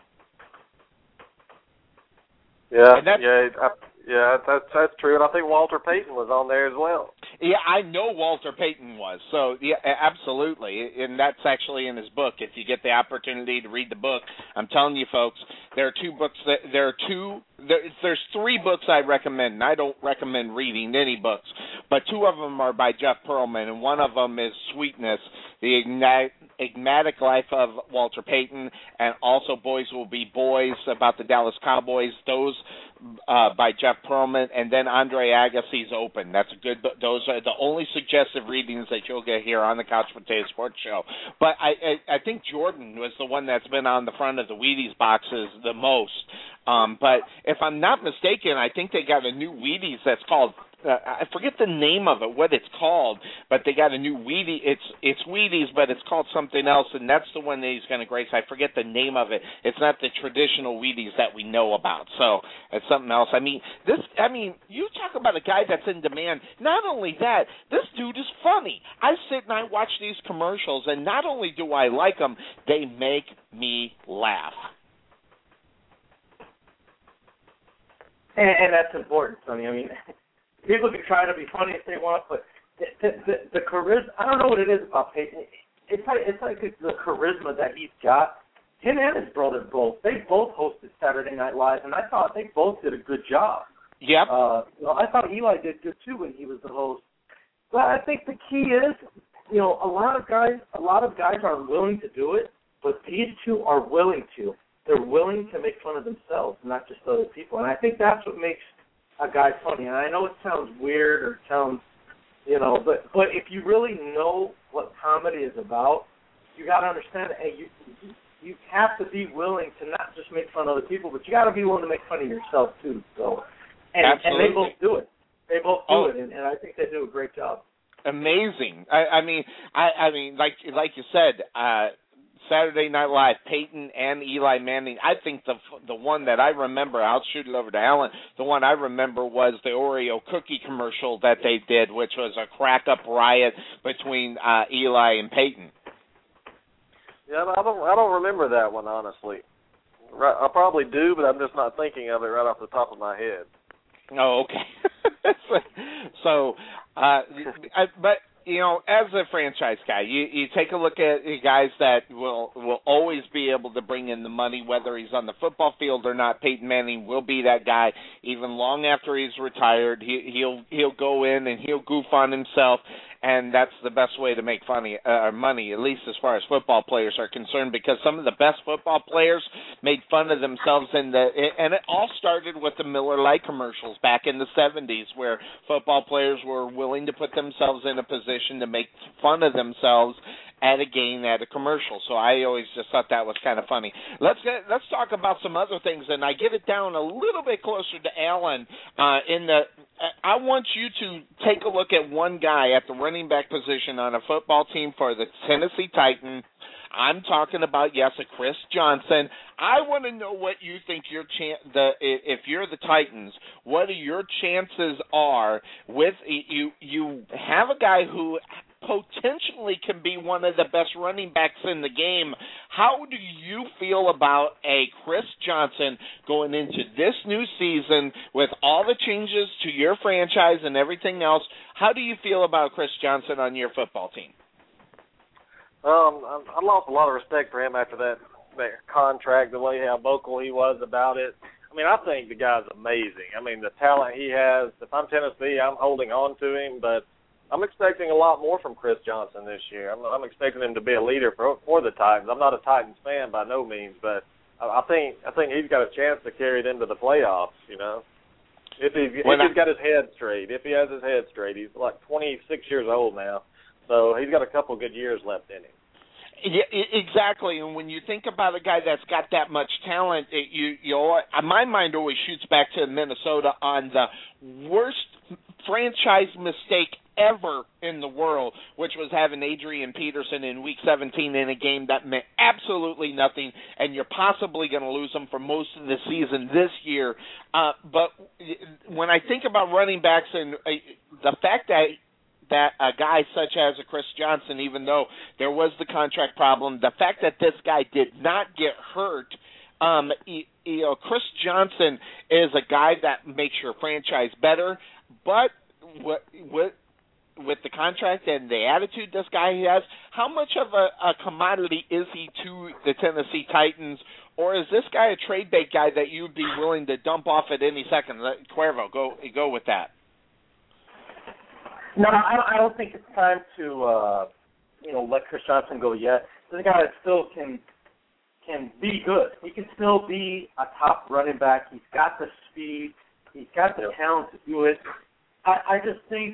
Yeah, that's true. And I think Walter Payton was on there as well. Yeah, I know Walter Payton was. So, yeah, absolutely. And that's actually in his book. If you get the opportunity to read the book, I'm telling you, folks, there are two books. There's three books I recommend, and I don't recommend reading any books, but two of them are by Jeff Pearlman, and one of them is Sweetness, the enigmatic life of Walter Payton, and also Boys Will Be Boys about the Dallas Cowboys. Those by Jeff Pearlman, and then Andre Agassi's Open. That's a good book. Those are the only suggestive readings that you'll get here on the Couch Potato Sports Show. But I think Jordan was the one that's been on the front of the Wheaties boxes the most. But if I'm not mistaken, I think they got a new Wheaties that's called, I forget the name of it, what it's called, but they got a new Wheaties. It's Wheaties, but it's called something else, and that's the one that he's going to grace. I forget the name of it. It's not the traditional Wheaties that we know about, so it's something else. I mean, you talk about a guy that's in demand. Not only that, this dude is funny. I sit and I watch these commercials, and not only do I like them, they make me laugh. And that's important, Sonny. I mean, people can try to be funny if they want, but the charisma, I don't know what it is about Peyton. It's like the charisma that he's got. Him and his brother both. They both hosted Saturday Night Live, and I thought they both did a good job. Yep. I thought Eli did good, too, when he was the host. But I think the key is, a lot of guys aren't willing to do it, but these two are willing to. They're willing to make fun of themselves, not just other people. And I think that's what makes a guy funny. And I know it sounds weird or it sounds, but if you really know what comedy is about, you got to understand that, hey, you have to be willing to not just make fun of other people, but you got to be willing to make fun of yourself too. So, and they both do it. They both do it, and I think they do a great job. Amazing. I mean, like you said, Saturday Night Live, Peyton and Eli Manning. I think the one that I remember, I'll shoot it over to Alan, the one I remember was the Oreo cookie commercial that they did, which was a crack-up riot between Eli and Peyton. Yeah, I don't remember that one, honestly. I probably do, but I'm just not thinking of it right off the top of my head. Oh, okay. But as a franchise guy, you take a look at guys that will always be able to bring in the money, whether he's on the football field or not. Peyton Manning will be that guy, even long after he's retired. He'll go in and he'll goof on himself, and that's the best way to make money, at least as far as football players are concerned, because some of the best football players made fun of themselves, and it all started with the Miller Lite commercials back in the 70s, where football players were willing to put themselves in a position to make fun of themselves at a game, at a commercial. So I always just thought that was kind of funny. Let's talk about some other things, and I get it down a little bit closer to Alan. I want you to take a look at one guy at the running back position on a football team for the Tennessee Titans. I'm talking about, a Chris Johnson. I want to know what you think if you're the Titans, what are your chances are with you have a guy who potentially can be one of the best running backs in the game. How do you feel about a Chris Johnson going into this new season with all the changes to your franchise and everything else? How do you feel about Chris Johnson on your football team? I lost a lot of respect for him after that contract, the way how vocal he was about it. I mean, I think the guy's amazing. I mean, the talent he has. If I'm Tennessee, I'm holding on to him, but I'm expecting a lot more from Chris Johnson this year. I'm expecting him to be a leader for the Titans. I'm not a Titans fan by no means, but I think he's got a chance to carry them to the playoffs, you know. If he's got his head straight. If he has his head straight. He's like 26 years old now, so he's got a couple good years left in him. Yeah, exactly. And when you think about a guy that's got that much talent, my mind always shoots back to Minnesota on the worst franchise mistake ever in the world, which was having Adrian Peterson in Week 17 in a game that meant absolutely nothing, and you're possibly going to lose him for most of the season this year. But when I think about running backs and the fact that a guy such as a Chris Johnson, even though there was the contract problem, the fact that this guy did not get hurt, Chris Johnson is a guy that makes your franchise better, but with the contract and the attitude this guy has, how much of a commodity is he to the Tennessee Titans, or is this guy a trade bait guy that you'd be willing to dump off at any second? Cuervo, go with that. No, I don't think it's time to let Chris Johnson go yet. This is a guy that still can be good. He can still be a top running back. He's got the speed. He's got the talent to do it. I just think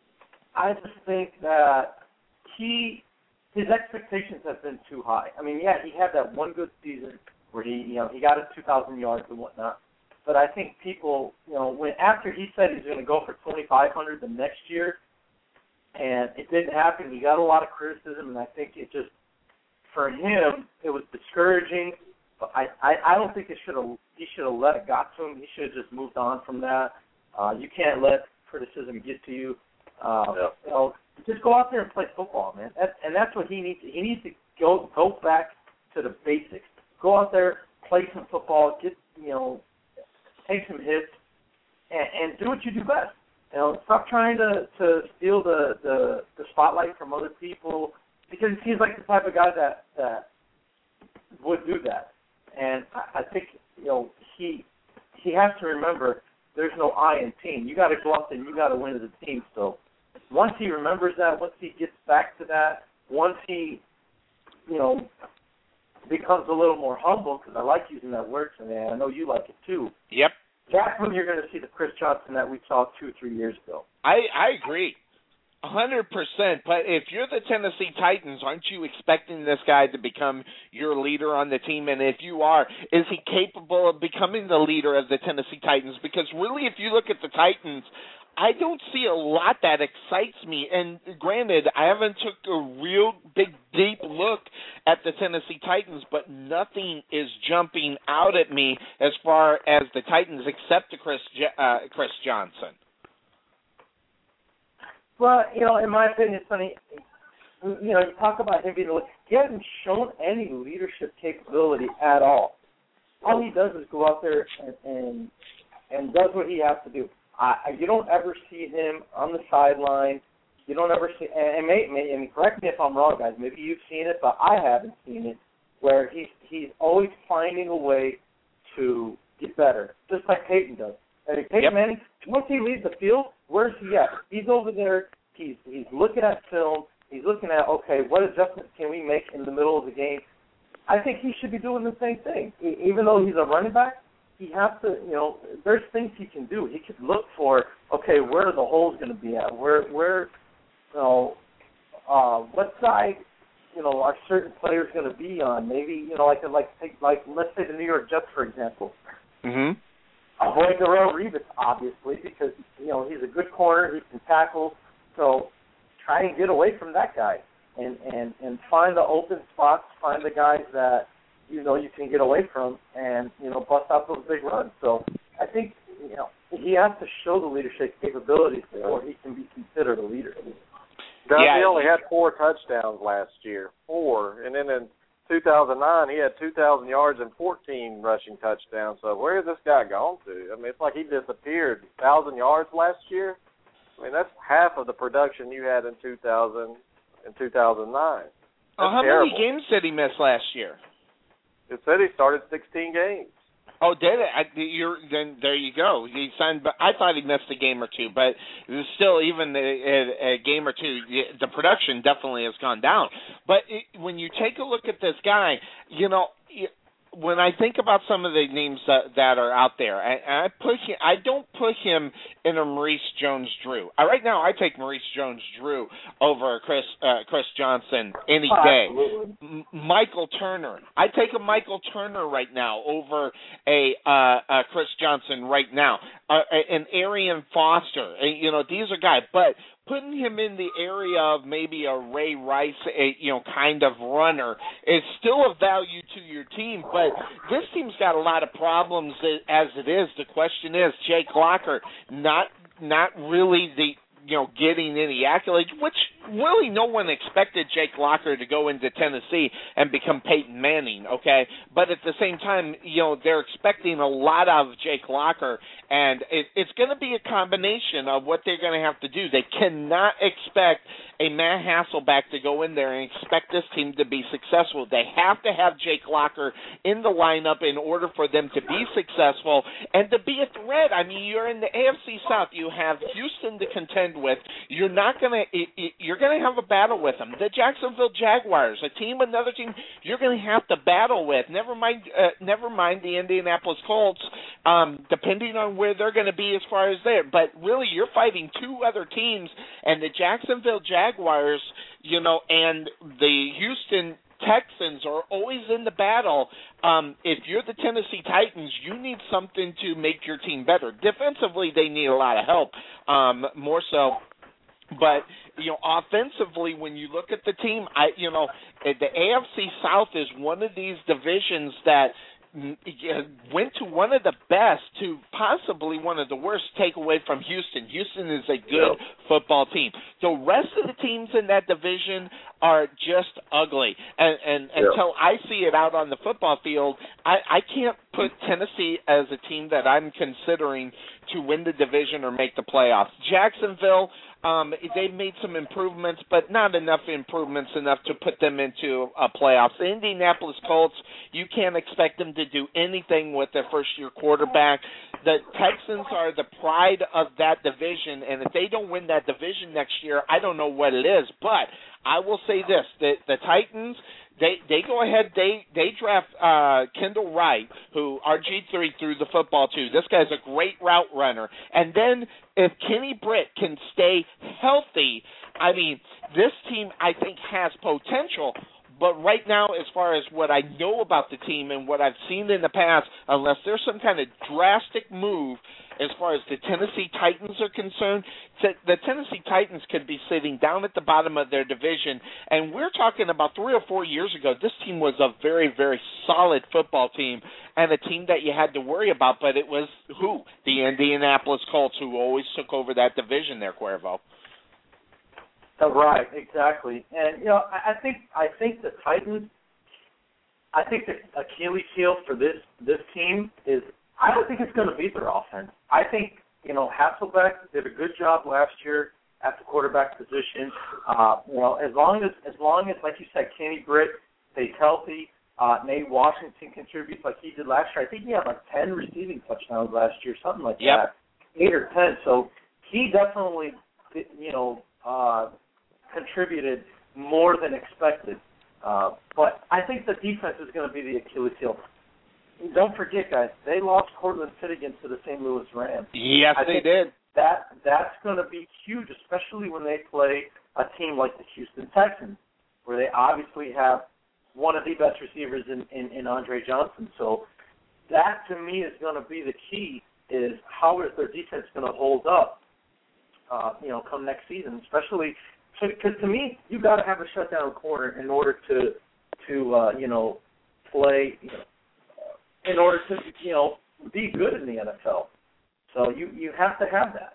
that his expectations have been too high. I mean, yeah, he had that one good season where he got his 2,000 yards and whatnot. But I think people, after he said he's going to go for 2,500 the next year, and it didn't happen, he got a lot of criticism, and I think it just, for him, it was discouraging. But I don't think he should have let it got to him. He should have just moved on from that. You can't let criticism get to you. Just go out there and play football, man. That's what he needs. He needs to go back to the basics. Go out there, play some football, take some hits, and do what you do best. Stop trying to steal the spotlight from other people, because he seems like the type of guy that would do that. And I think he has to remember there's no I in team. You got to go out there and you got to win as a team. So once he remembers that, once he gets back to that, once he becomes a little more humble, because I like using that word today, I know you like it too. Yep. That's when you're going to see the Chris Johnson that we saw 2 or 3 years ago. I agree, 100%. But if you're the Tennessee Titans, aren't you expecting this guy to become your leader on the team? And if you are, is he capable of becoming the leader of the Tennessee Titans? Because really, if you look at the Titans, I don't see a lot that excites me. And granted, I haven't took a real big, deep look at the Tennessee Titans, but nothing is jumping out at me as far as the Titans except Chris Johnson. Well, in my opinion, it's funny. You talk about him being he hasn't shown any leadership capability at all. All he does is go out there and does what he has to do. You don't ever see him on the sideline. You don't ever see, and correct me if I'm wrong, guys. Maybe you've seen it, but I haven't seen it, where he's always finding a way to get better, just like Peyton does. I mean, Peyton Manning, once he leaves the field, where's he at? He's over there. He's looking at film. He's looking at, okay, what adjustments can we make in the middle of the game? I think he should be doing the same thing. Even though he's a running back, he has to, there's things he can do. He could look for, okay, where are the holes going to be at? Where what side, are certain players going to be on? Maybe, like let's say the New York Jets, for example. Mm-hmm. Avoid Darrelle Revis, obviously, because, he's a good corner. He can tackle. So try and get away from that guy and find the open spots, find the guys that, you can get away from and, bust out those big runs. So I think, he has to show the leadership capabilities before he can be considered a leader. He only had 4 touchdowns last year, 4. And then in 2009, he had 2,000 yards and 14 rushing touchdowns. So where has this guy gone to? I mean, it's like he disappeared. 1,000 yards last year? I mean, that's half of the production you had in 2000 and 2009. How many games did he miss last year? It said he started 16 games. Oh, did it? Then there you go. He signed, but I thought he missed a game or two. But still, even a game or two, the production definitely has gone down. But when you take a look at this guy, when I think about some of the names that are out there, I don't put him in a Maurice Jones-Drew. Right now, I take Maurice Jones-Drew over Chris Johnson any day. Michael Turner. I take a Michael Turner right now over a Chris Johnson right now. An Arian Foster. These are guys, but putting him in the area of maybe a Ray Rice, kind of runner is still of value to your team. But this team's got a lot of problems as it is. The question is, Jake Locker not really getting any accolades, which really no one expected Jake Locker to go into Tennessee and become Peyton Manning, okay? But at the same time, they're expecting a lot of Jake Locker, and it's going to be a combination of what they're going to have to do. They cannot expect a Matt Hasselbeck to go in there and expect this team to be successful. They have to have Jake Locker in the lineup in order for them to be successful and to be a threat. I mean, you're in the AFC South. You have Houston to contend with. You're going to have a battle with them. The Jacksonville Jaguars, another team you're going to have to battle with. Never mind the Indianapolis Colts, depending on where they're going to be as far as there. But really, you're fighting two other teams, and the Jacksonville Jaguars, and the Houston Texans are always in the battle. If you're the Tennessee Titans, you need something to make your team better. Defensively, they need a lot of help, more so. But, offensively, when you look at the team, the AFC South is one of these divisions that went to one of the best to possibly one of the worst, take away from Houston. Houston is a good football team. The rest of the teams in that division are just ugly. And until I see it out on the football field, I can't put Tennessee as a team that I'm considering to win the division or make the playoffs. Jacksonville, they've made some improvements, but not enough improvements enough to put them into a playoffs. The Indianapolis Colts, you can't expect them to do anything with their first-year quarterback. The Texans are the pride of that division, and if they don't win that division next year, I don't know what it is. But I will say this, the Titans, they go ahead, they draft Kendall Wright, who RG3 threw the football to. This guy's a great route runner. And then if Kenny Britt can stay healthy, I mean, this team, I think, has potential. But right now, as far as what I know about the team and what I've seen in the past, unless there's some kind of drastic move as far as the Tennessee Titans are concerned, the Tennessee Titans could be sitting down at the bottom of their division. And we're talking about 3 or 4 years ago, this team was a very, very solid football team and a team that you had to worry about. But it was who? The Indianapolis Colts, who always took over that division there, Cuervo. Right, exactly. And I think the Titans, I think the Achilles heel for this team is, I don't think it's going to be their offense. I think Hasselbeck did a good job last year at the quarterback position. As long as like you said, Kenny Britt stays healthy, Nate Washington contributes like he did last year. I think he had like 10 receiving touchdowns last year, something like that, 8 or 10. So he definitely, contributed more than expected. But I think the defense is going to be the Achilles heel. Don't forget, guys, they lost Cortland Finnegan to the St. Louis Rams. Yes, they did. That's going to be huge, especially when they play a team like the Houston Texans, where they obviously have one of the best receivers in Andre Johnson. So that, to me, is going to be the key, is how is their defense going to hold up, come next season, especially because to me, you got to have a shutdown corner in order to play, in order to, be good in the NFL. So you have to have that.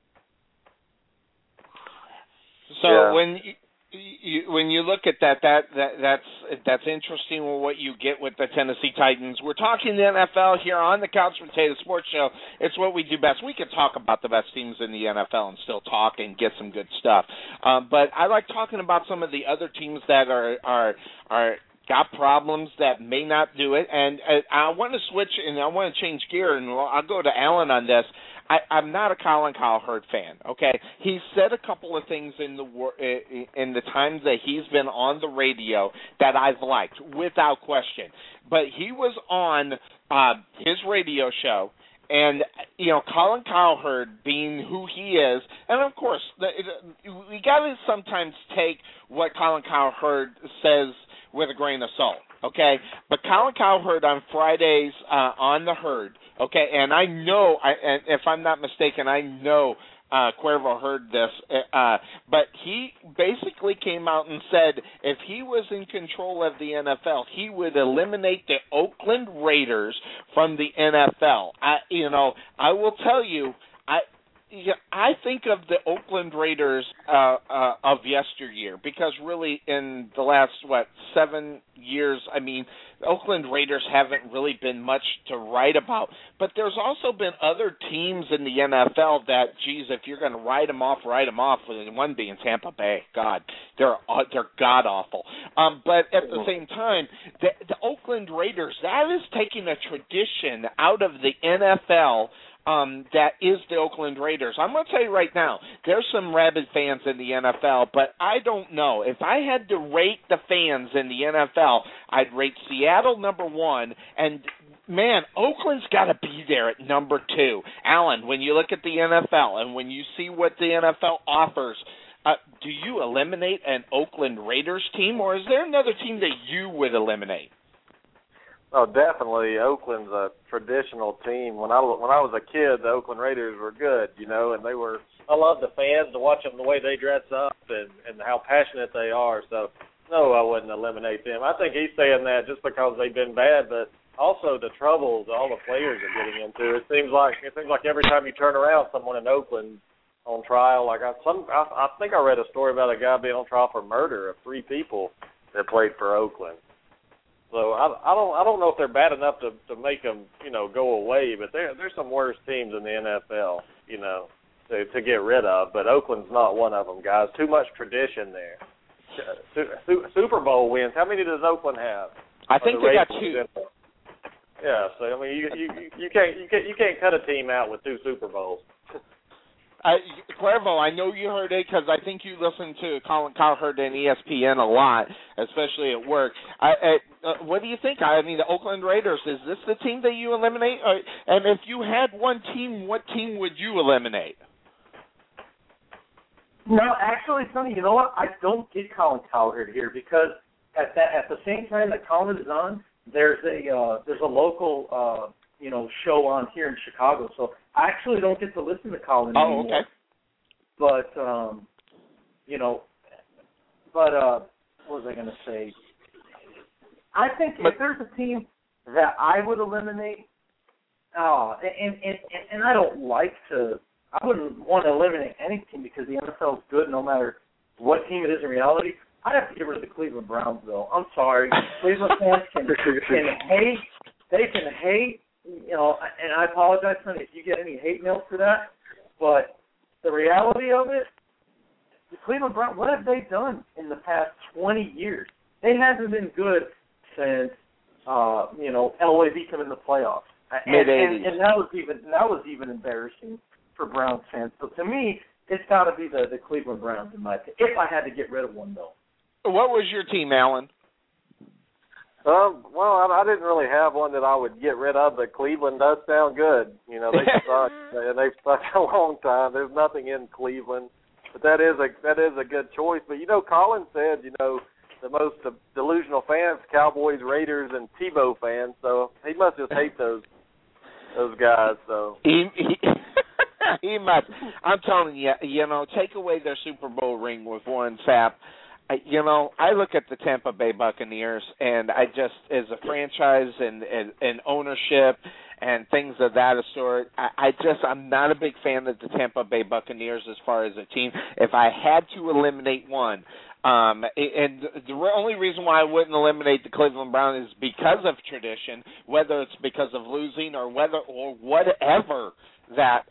So when you look at that's interesting what you get with the Tennessee Titans. We're talking the NFL here on the Couch Potato Sports Show. It's what we do best. We could talk about the best teams in the NFL and still talk and get some good stuff. But I like talking about some of the other teams that are got problems that may not do it. And I want to switch, and I want to change gear, and I'll go to Alan on this. I'm not a Colin Cowherd fan, okay? He's said a couple of things in the times that he's been on the radio that I've liked, without question. But he was on his radio show, and, Colin Cowherd being who he is, and of course, we got to sometimes take what Colin Cowherd says with a grain of salt, okay? But Colin Cowherd on Fridays on The Herd, okay, and I know, and if I'm not mistaken, I know Cuervo heard this, but he basically came out and said if he was in control of the NFL, he would eliminate the Oakland Raiders from the NFL. I will tell you, I think of the Oakland Raiders of yesteryear because really in the last, 7 years, the Oakland Raiders haven't really been much to write about. But there's also been other teams in the NFL that, if you're going to write them off, one being Tampa Bay. God, they're god-awful. But at the same time, the Oakland Raiders, that is taking a tradition out of the NFL that is the Oakland Raiders. I'm going to tell you right now, there's some rabid fans in the NFL, but I don't know. If I had to rate the fans in the NFL, I'd rate Seattle number 1, and, man, Oakland's got to be there at number 2. Alan, when you look at the NFL and when you see what the NFL offers, do you eliminate an Oakland Raiders team, or is there another team that you would eliminate? Oh, definitely. Oakland's a traditional team. When I was a kid, the Oakland Raiders were good, and they were. I love the fans to watch them the way they dress up and how passionate they are. So, no, I wouldn't eliminate them. I think he's saying that just because they've been bad, but also the troubles all the players are getting into. It seems like every time you turn around, someone in Oakland on trial. Like I think I read a story about a guy being on trial for murder of 3 people that played for Oakland. So I don't know if they're bad enough to make them, go away, but there's some worse teams in the NFL, to get rid of. But Oakland's not one of them, guys. Too much tradition there. Super Bowl wins. How many does Oakland have? I think they got 2. Yeah, so you can't cut a team out with 2 Super Bowls. Cuervo, I know you heard it because I think you listen to Colin Cowherd and ESPN a lot, especially at work. What do you think? The Oakland Raiders, is this the team that you eliminate? And if you had one team, what team would you eliminate? No, actually, Sonny, you know what? I don't get Colin Cowherd here because at the same time that Colin is on, there's a local show on here in Chicago, so I actually don't get to listen to Colin anymore. Okay. But what was I going to say? I think if there's a team that I would eliminate, and I don't like to, I wouldn't want to eliminate any team because the NFL is good no matter what team it is in reality. I'd have to get rid of the Cleveland Browns, though. I'm sorry. Cleveland fans can hate. They can hate. And I apologize, Sonny, if you get any hate mail for that. But the reality of it, the Cleveland Browns, what have they done in the past 20 years? They haven't been good since, Elway beat them in the playoffs. Mid-'80s. And that was even embarrassing for Browns fans. So to me, it's got to be the Cleveland Browns, in my opinion, if I had to get rid of one, though. What was your team, Alan? Well, I didn't really have one that I would get rid of, but Cleveland does sound good. They suck, and they've sucked a long time. There's nothing in Cleveland, but that is a good choice. But Colin said, the most delusional fans, Cowboys, Raiders, and Tebow fans. So he must just hate those guys. So he must. I'm telling you, take away their Super Bowl ring with Warren Sapp. I look at the Tampa Bay Buccaneers, and I just, as a franchise and ownership and things of that sort, I'm not a big fan of the Tampa Bay Buccaneers as far as a team. If I had to eliminate one, and the only reason why I wouldn't eliminate the Cleveland Browns is because of tradition, whether it's because of losing or whatever that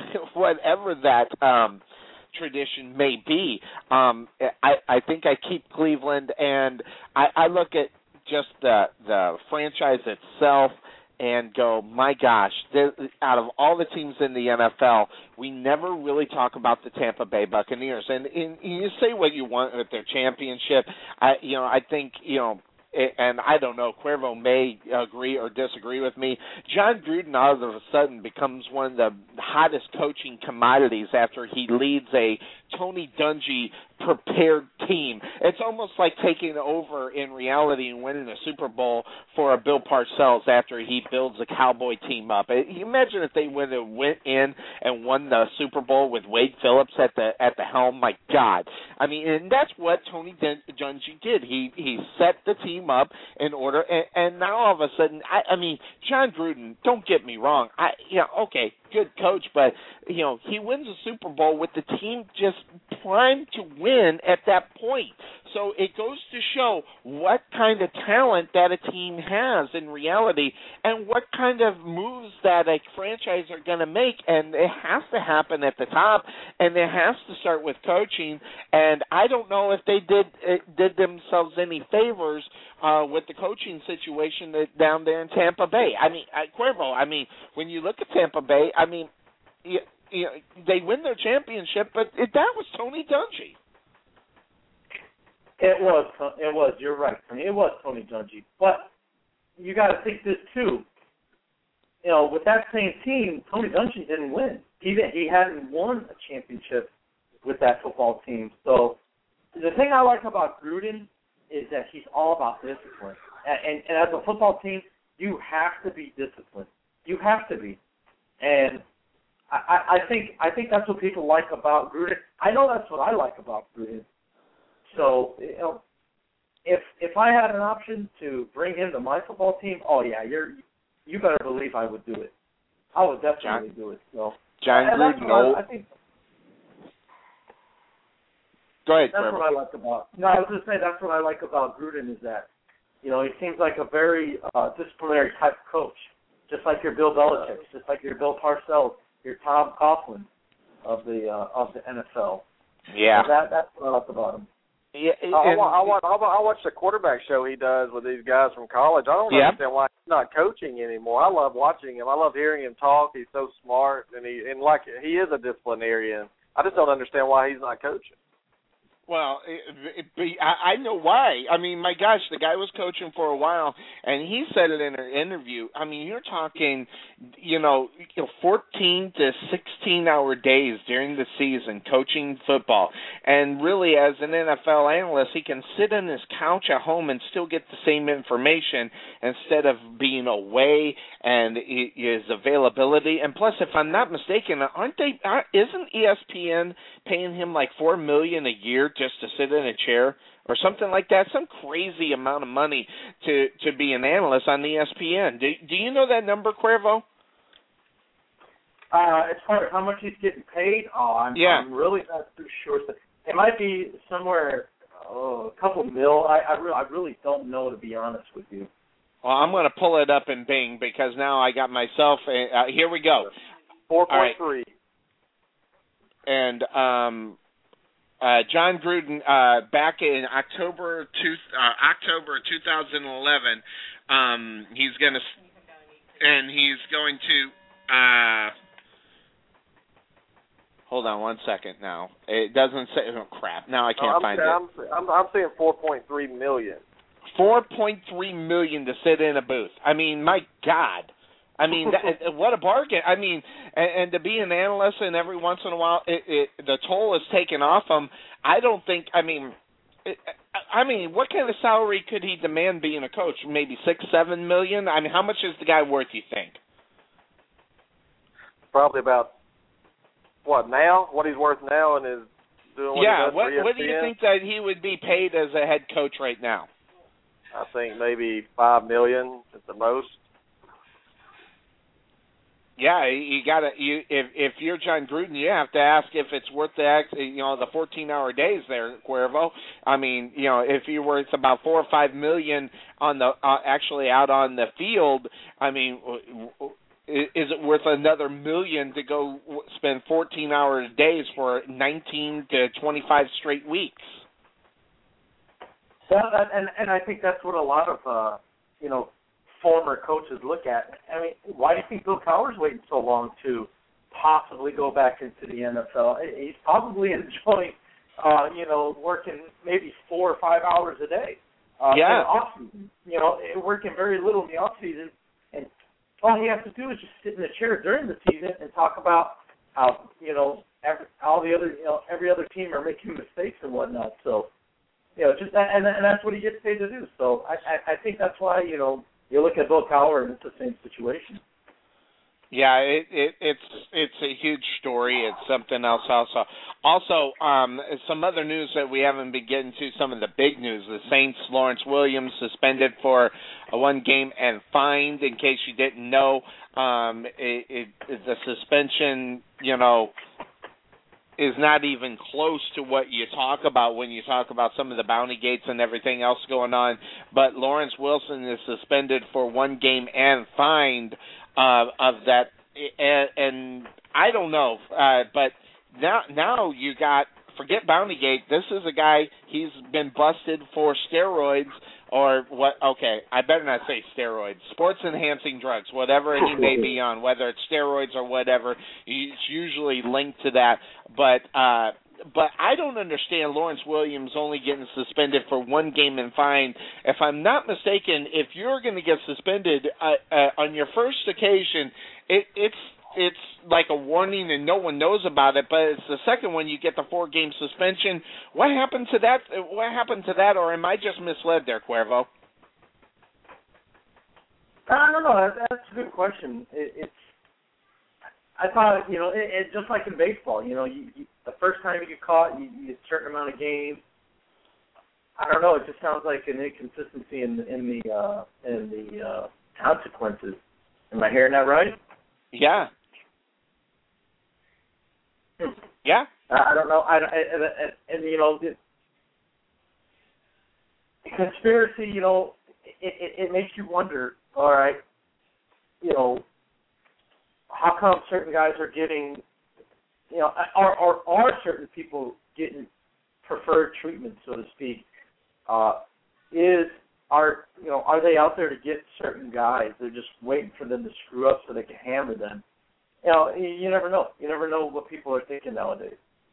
tradition may be. I think I keep Cleveland, and I look at just the franchise itself and go, my gosh, out of all the teams in the NFL, we never really talk about the Tampa Bay Buccaneers. And you say what you want with their championship. I think, and I don't know, Cuervo may agree or disagree with me. John Gruden all of a sudden becomes one of the hottest coaching commodities after he leads a Tony Dungy prepared team. It's almost like taking over in reality and winning the Super Bowl for a Bill Parcells after he builds a Cowboy team up. You imagine if they went in and won the Super Bowl with Wade Phillips at the helm. My God. I mean, and that's what Tony Dungy did. He set the team up in order, and now all of a sudden, I mean, John Gruden, don't get me wrong. Okay, good coach, but he wins a Super Bowl with the team just primed to win at that point. So it goes to show what kind of talent that a team has in reality and what kind of moves that a franchise are going to make. And it has to happen at the top, and it has to start with coaching. And I don't know if they did themselves any favors with the coaching situation down there in Tampa Bay. I mean, Cuervo, when you look at Tampa Bay, they win their championship, but that was Tony Dungy. It was. You're right. It was Tony Dungy. But you got to think this too. With that same team, Tony Dungy didn't win. He hadn't won a championship with that football team. So the thing I like about Gruden is that he's all about discipline. And as a football team, you have to be disciplined. You have to be. And I think that's what people like about Gruden. I know that's what I like about Gruden. So, if I had an option to bring him to my football team, you better believe I would do it. I would definitely do it. So, John Gruden, I think. Go ahead. That's what I like about. No, I was going to say that's what I like about Gruden is that, he seems like a very disciplinary type coach, just like your Bill Belichick, just like your Bill Parcells, your Tom Coughlin of the NFL. Yeah. So that's what I like about him. Yeah, I watch the quarterback show he does with these guys from college. I don't understand why he's not coaching anymore. I love watching him. I love hearing him talk. He's so smart, and he is a disciplinarian. I just don't understand why he's not coaching. Well, I know why. I mean, my gosh, the guy was coaching for a while, and he said it in an interview. I mean, you're talking, 14 to 16-hour days during the season coaching football. And really, as an NFL analyst, he can sit on his couch at home and still get the same information instead of being away and his availability. And plus, if I'm not mistaken, isn't ESPN paying him like $4 million a year just to sit in a chair or something like that? Some crazy amount of money to be an analyst on ESPN. Do you know that number, Cuervo? As far as how much he's getting paid, I'm really not too sure. It might be somewhere a couple mil. I really don't know, to be honest with you. Well, I'm going to pull it up in Bing because now I got myself. Here we go. 4.3. And John Gruden, back in October 2011, he's going to. Hold on 1 second. Now it doesn't say. Oh crap! Now I can't find it. I'm saying 4.3 million. 4.3 million to sit in a booth. I mean, my God. I mean, what a bargain. I mean, and to be an analyst and every once in a while the toll is taken off him. I don't think, what kind of salary could he demand being a coach? Maybe 6-7 million? I mean, how much is the guy worth, you think? Probably about, what he's worth now and is doing what he does for ESPN? What do you think that he would be paid as a head coach right now? I think maybe $5 million at the most. Yeah, if you're John Gruden, you have to ask if it's worth the 14-hour days there, Cuervo. I mean, if you're worth about $4 or $5 million on the actually out on the field, I mean, is it worth another $1 million to go spend 14-hour days for 19 to 25 straight weeks? And I think that's what a lot of former coaches look at. I mean, why do you think Bill Cowher's waiting so long to possibly go back into the NFL? He's probably enjoying, working maybe 4 or 5 hours a day. In the off-season, working very little in the off-season, and all he has to do is just sit in the chair during the season and talk about how, every other team are making mistakes and whatnot. So, just and that's what he gets paid to do. So I think that's why, you look at Bill Cowher and it's the same situation. Yeah, it's a huge story. It's something else also. Also, some other news that we haven't been getting to, some of the big news. The Saints, Lawrence Williams, suspended for 1 game and fined. In case you didn't know, the suspension, is not even close to what you talk about when you talk about some of the bounty gates and everything else going on. But Lawrence Wilson is suspended for 1 game and fined of that. And I don't know, but now you got, forget bounty gate. This is a guy, he's been busted for steroids or what? Okay, I better not say steroids. Sports-enhancing drugs, whatever he may be on, whether it's steroids or whatever, it's usually linked to that. But I don't understand Lawrence Williams only getting suspended for 1 game and fined. If I'm not mistaken, if you're going to get suspended on your first occasion, it's like a warning and no one knows about it, but it's the second one you get the 4-game suspension. What happened to that? What happened to that, or am I just misled there, Cuervo? I don't know. That's a good question. I thought, it's just like in baseball. You the first time you get caught, you get a certain amount of games. I don't know. It just sounds like an inconsistency in the consequences. Am I hearing that right? Yeah. Yeah. I don't know. The conspiracy, it makes you wonder. All right, how come certain guys are getting, are certain people getting preferred treatment, so to speak? Are they out there to get certain guys? They're just waiting for them to screw up so they can hammer them. You never know. You never know what people are thinking nowadays.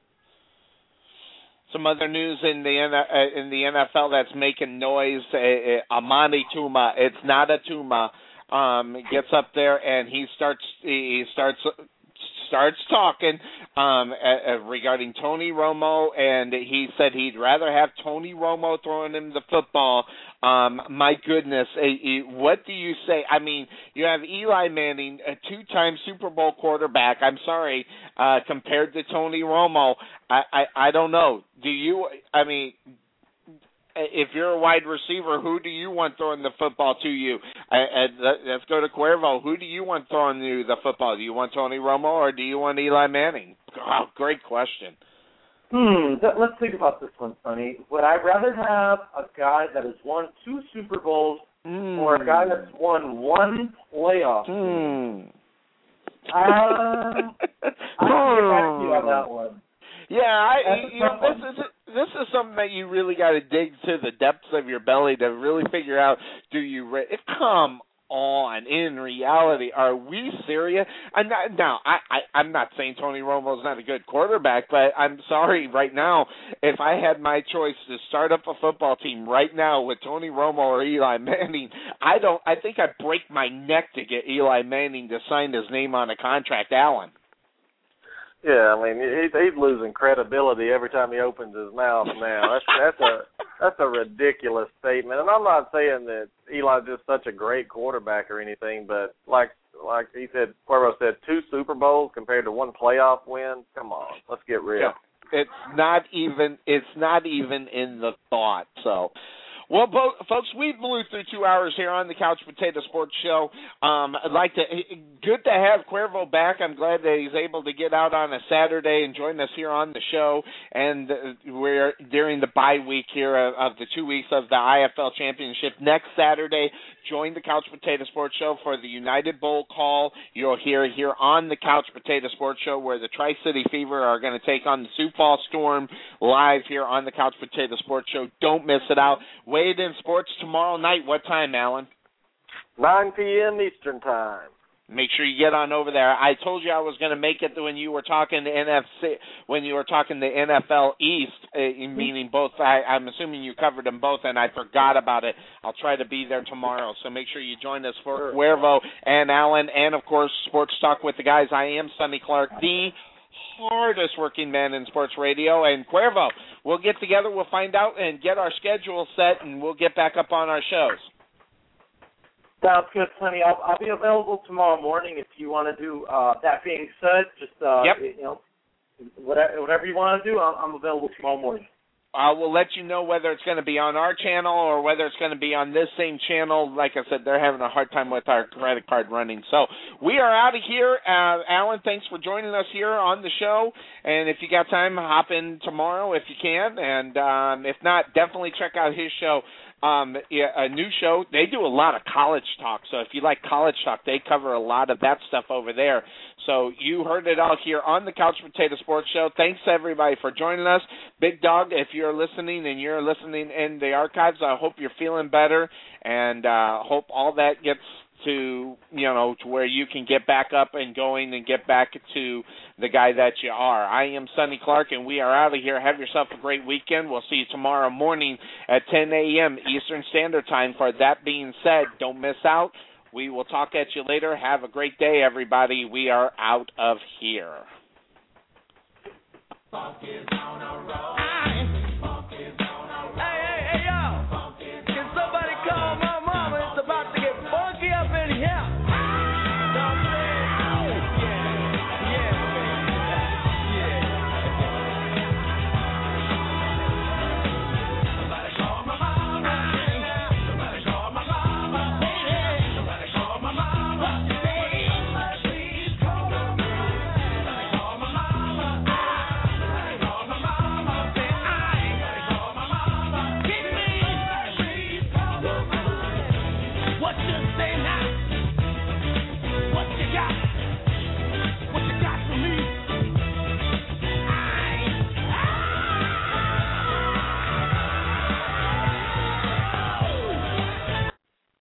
Some other news in the NFL that's making noise. Amani Tuma. It's not a Tuma. Gets up there and he starts talking regarding Tony Romo, and he said he'd rather have Tony Romo throwing him the football. My goodness, what do you say? I mean, you have Eli Manning, a 2-time Super Bowl quarterback. I'm sorry, compared to Tony Romo, I don't know. Do you? I mean, if you're a wide receiver, who do you want throwing the football to you? Let's go to Cuervo. Who do you want throwing you the football? Do you want Tony Romo or do you want Eli Manning? Oh, great question. Let's think about this one, Sonny. Would I rather have a guy that has won 2 Super Bowls or a guy that's won 1 playoff game? I can get back to you on that one. Yeah, this is something that you really got to dig to the depths of your belly to really figure out. Come on? In reality, are we serious? I'm not saying Tony Romo's not a good quarterback, but I'm sorry. Right now, if I had my choice to start up a football team right now with Tony Romo or Eli Manning, I think I'd break my neck to get Eli Manning to sign his name on a contract, Alan. Yeah, I mean he's losing credibility every time he opens his mouth now. That's a ridiculous statement. And I'm not saying that Eli's just such a great quarterback or anything, but like he said, Cuervo said, 2 Super Bowls compared to 1 playoff win. Come on, let's get real. Yeah. It's not even in the thought. So, Well, folks, we blew through 2 hours here on the Couch Potato Sports Show. Good to have Cuervo back. I'm glad that he's able to get out on a Saturday and join us here on the show. And we're during the bye week here of the 2 weeks of the IFL Championship. Next Saturday, join the Couch Potato Sports Show for the United Bowl call. You'll hear it here on the Couch Potato Sports Show, where the Tri-City Fever are going to take on the Sioux Falls Storm live here on the Couch Potato Sports Show. Don't miss it out. Wade in Sports tomorrow night. What time, Alan? 9 p.m. Eastern Time. Make sure you get on over there. I told you I was going to make it when you were talking the NFC, when you were talking the NFL East, meaning both. I'm assuming you covered them both, and I forgot about it. I'll try to be there tomorrow, so make sure you join us for Cuervo and Alan, and of course Sports Talk with the guys. I am Sonny Clark, the hardest working man in sports radio, and Cuervo. We'll get together, we'll find out, and get our schedule set, and we'll get back up on our shows. Sounds good, Sonny. I'll be available tomorrow morning if you want to do. That being said, just whatever you want to do, I'm available tomorrow morning. I will let you know whether it's going to be on our channel or whether it's going to be on this same channel. Like I said, they're having a hard time with our credit card running. So we are out of here. Alan, thanks for joining us here on the show. And if you got time, hop in tomorrow if you can. And if not, definitely check out his show. A new show. They do a lot of college talk. So if you like college talk, they cover a lot of that stuff over there. So you heard it all here on the Couch Potato Sports Show. Thanks, everybody, for joining us. Big Dog, if you're listening and you're listening in the archives, I hope you're feeling better, and hope all that gets to where you can get back up and going and get back to the guy that you are. I am Sonny Clark, and we are out of here. Have yourself a great weekend. We'll see you tomorrow morning at 10 a.m. Eastern Standard Time. For that being said, don't miss out. We will talk at you later. Have a great day, everybody. We are out of here.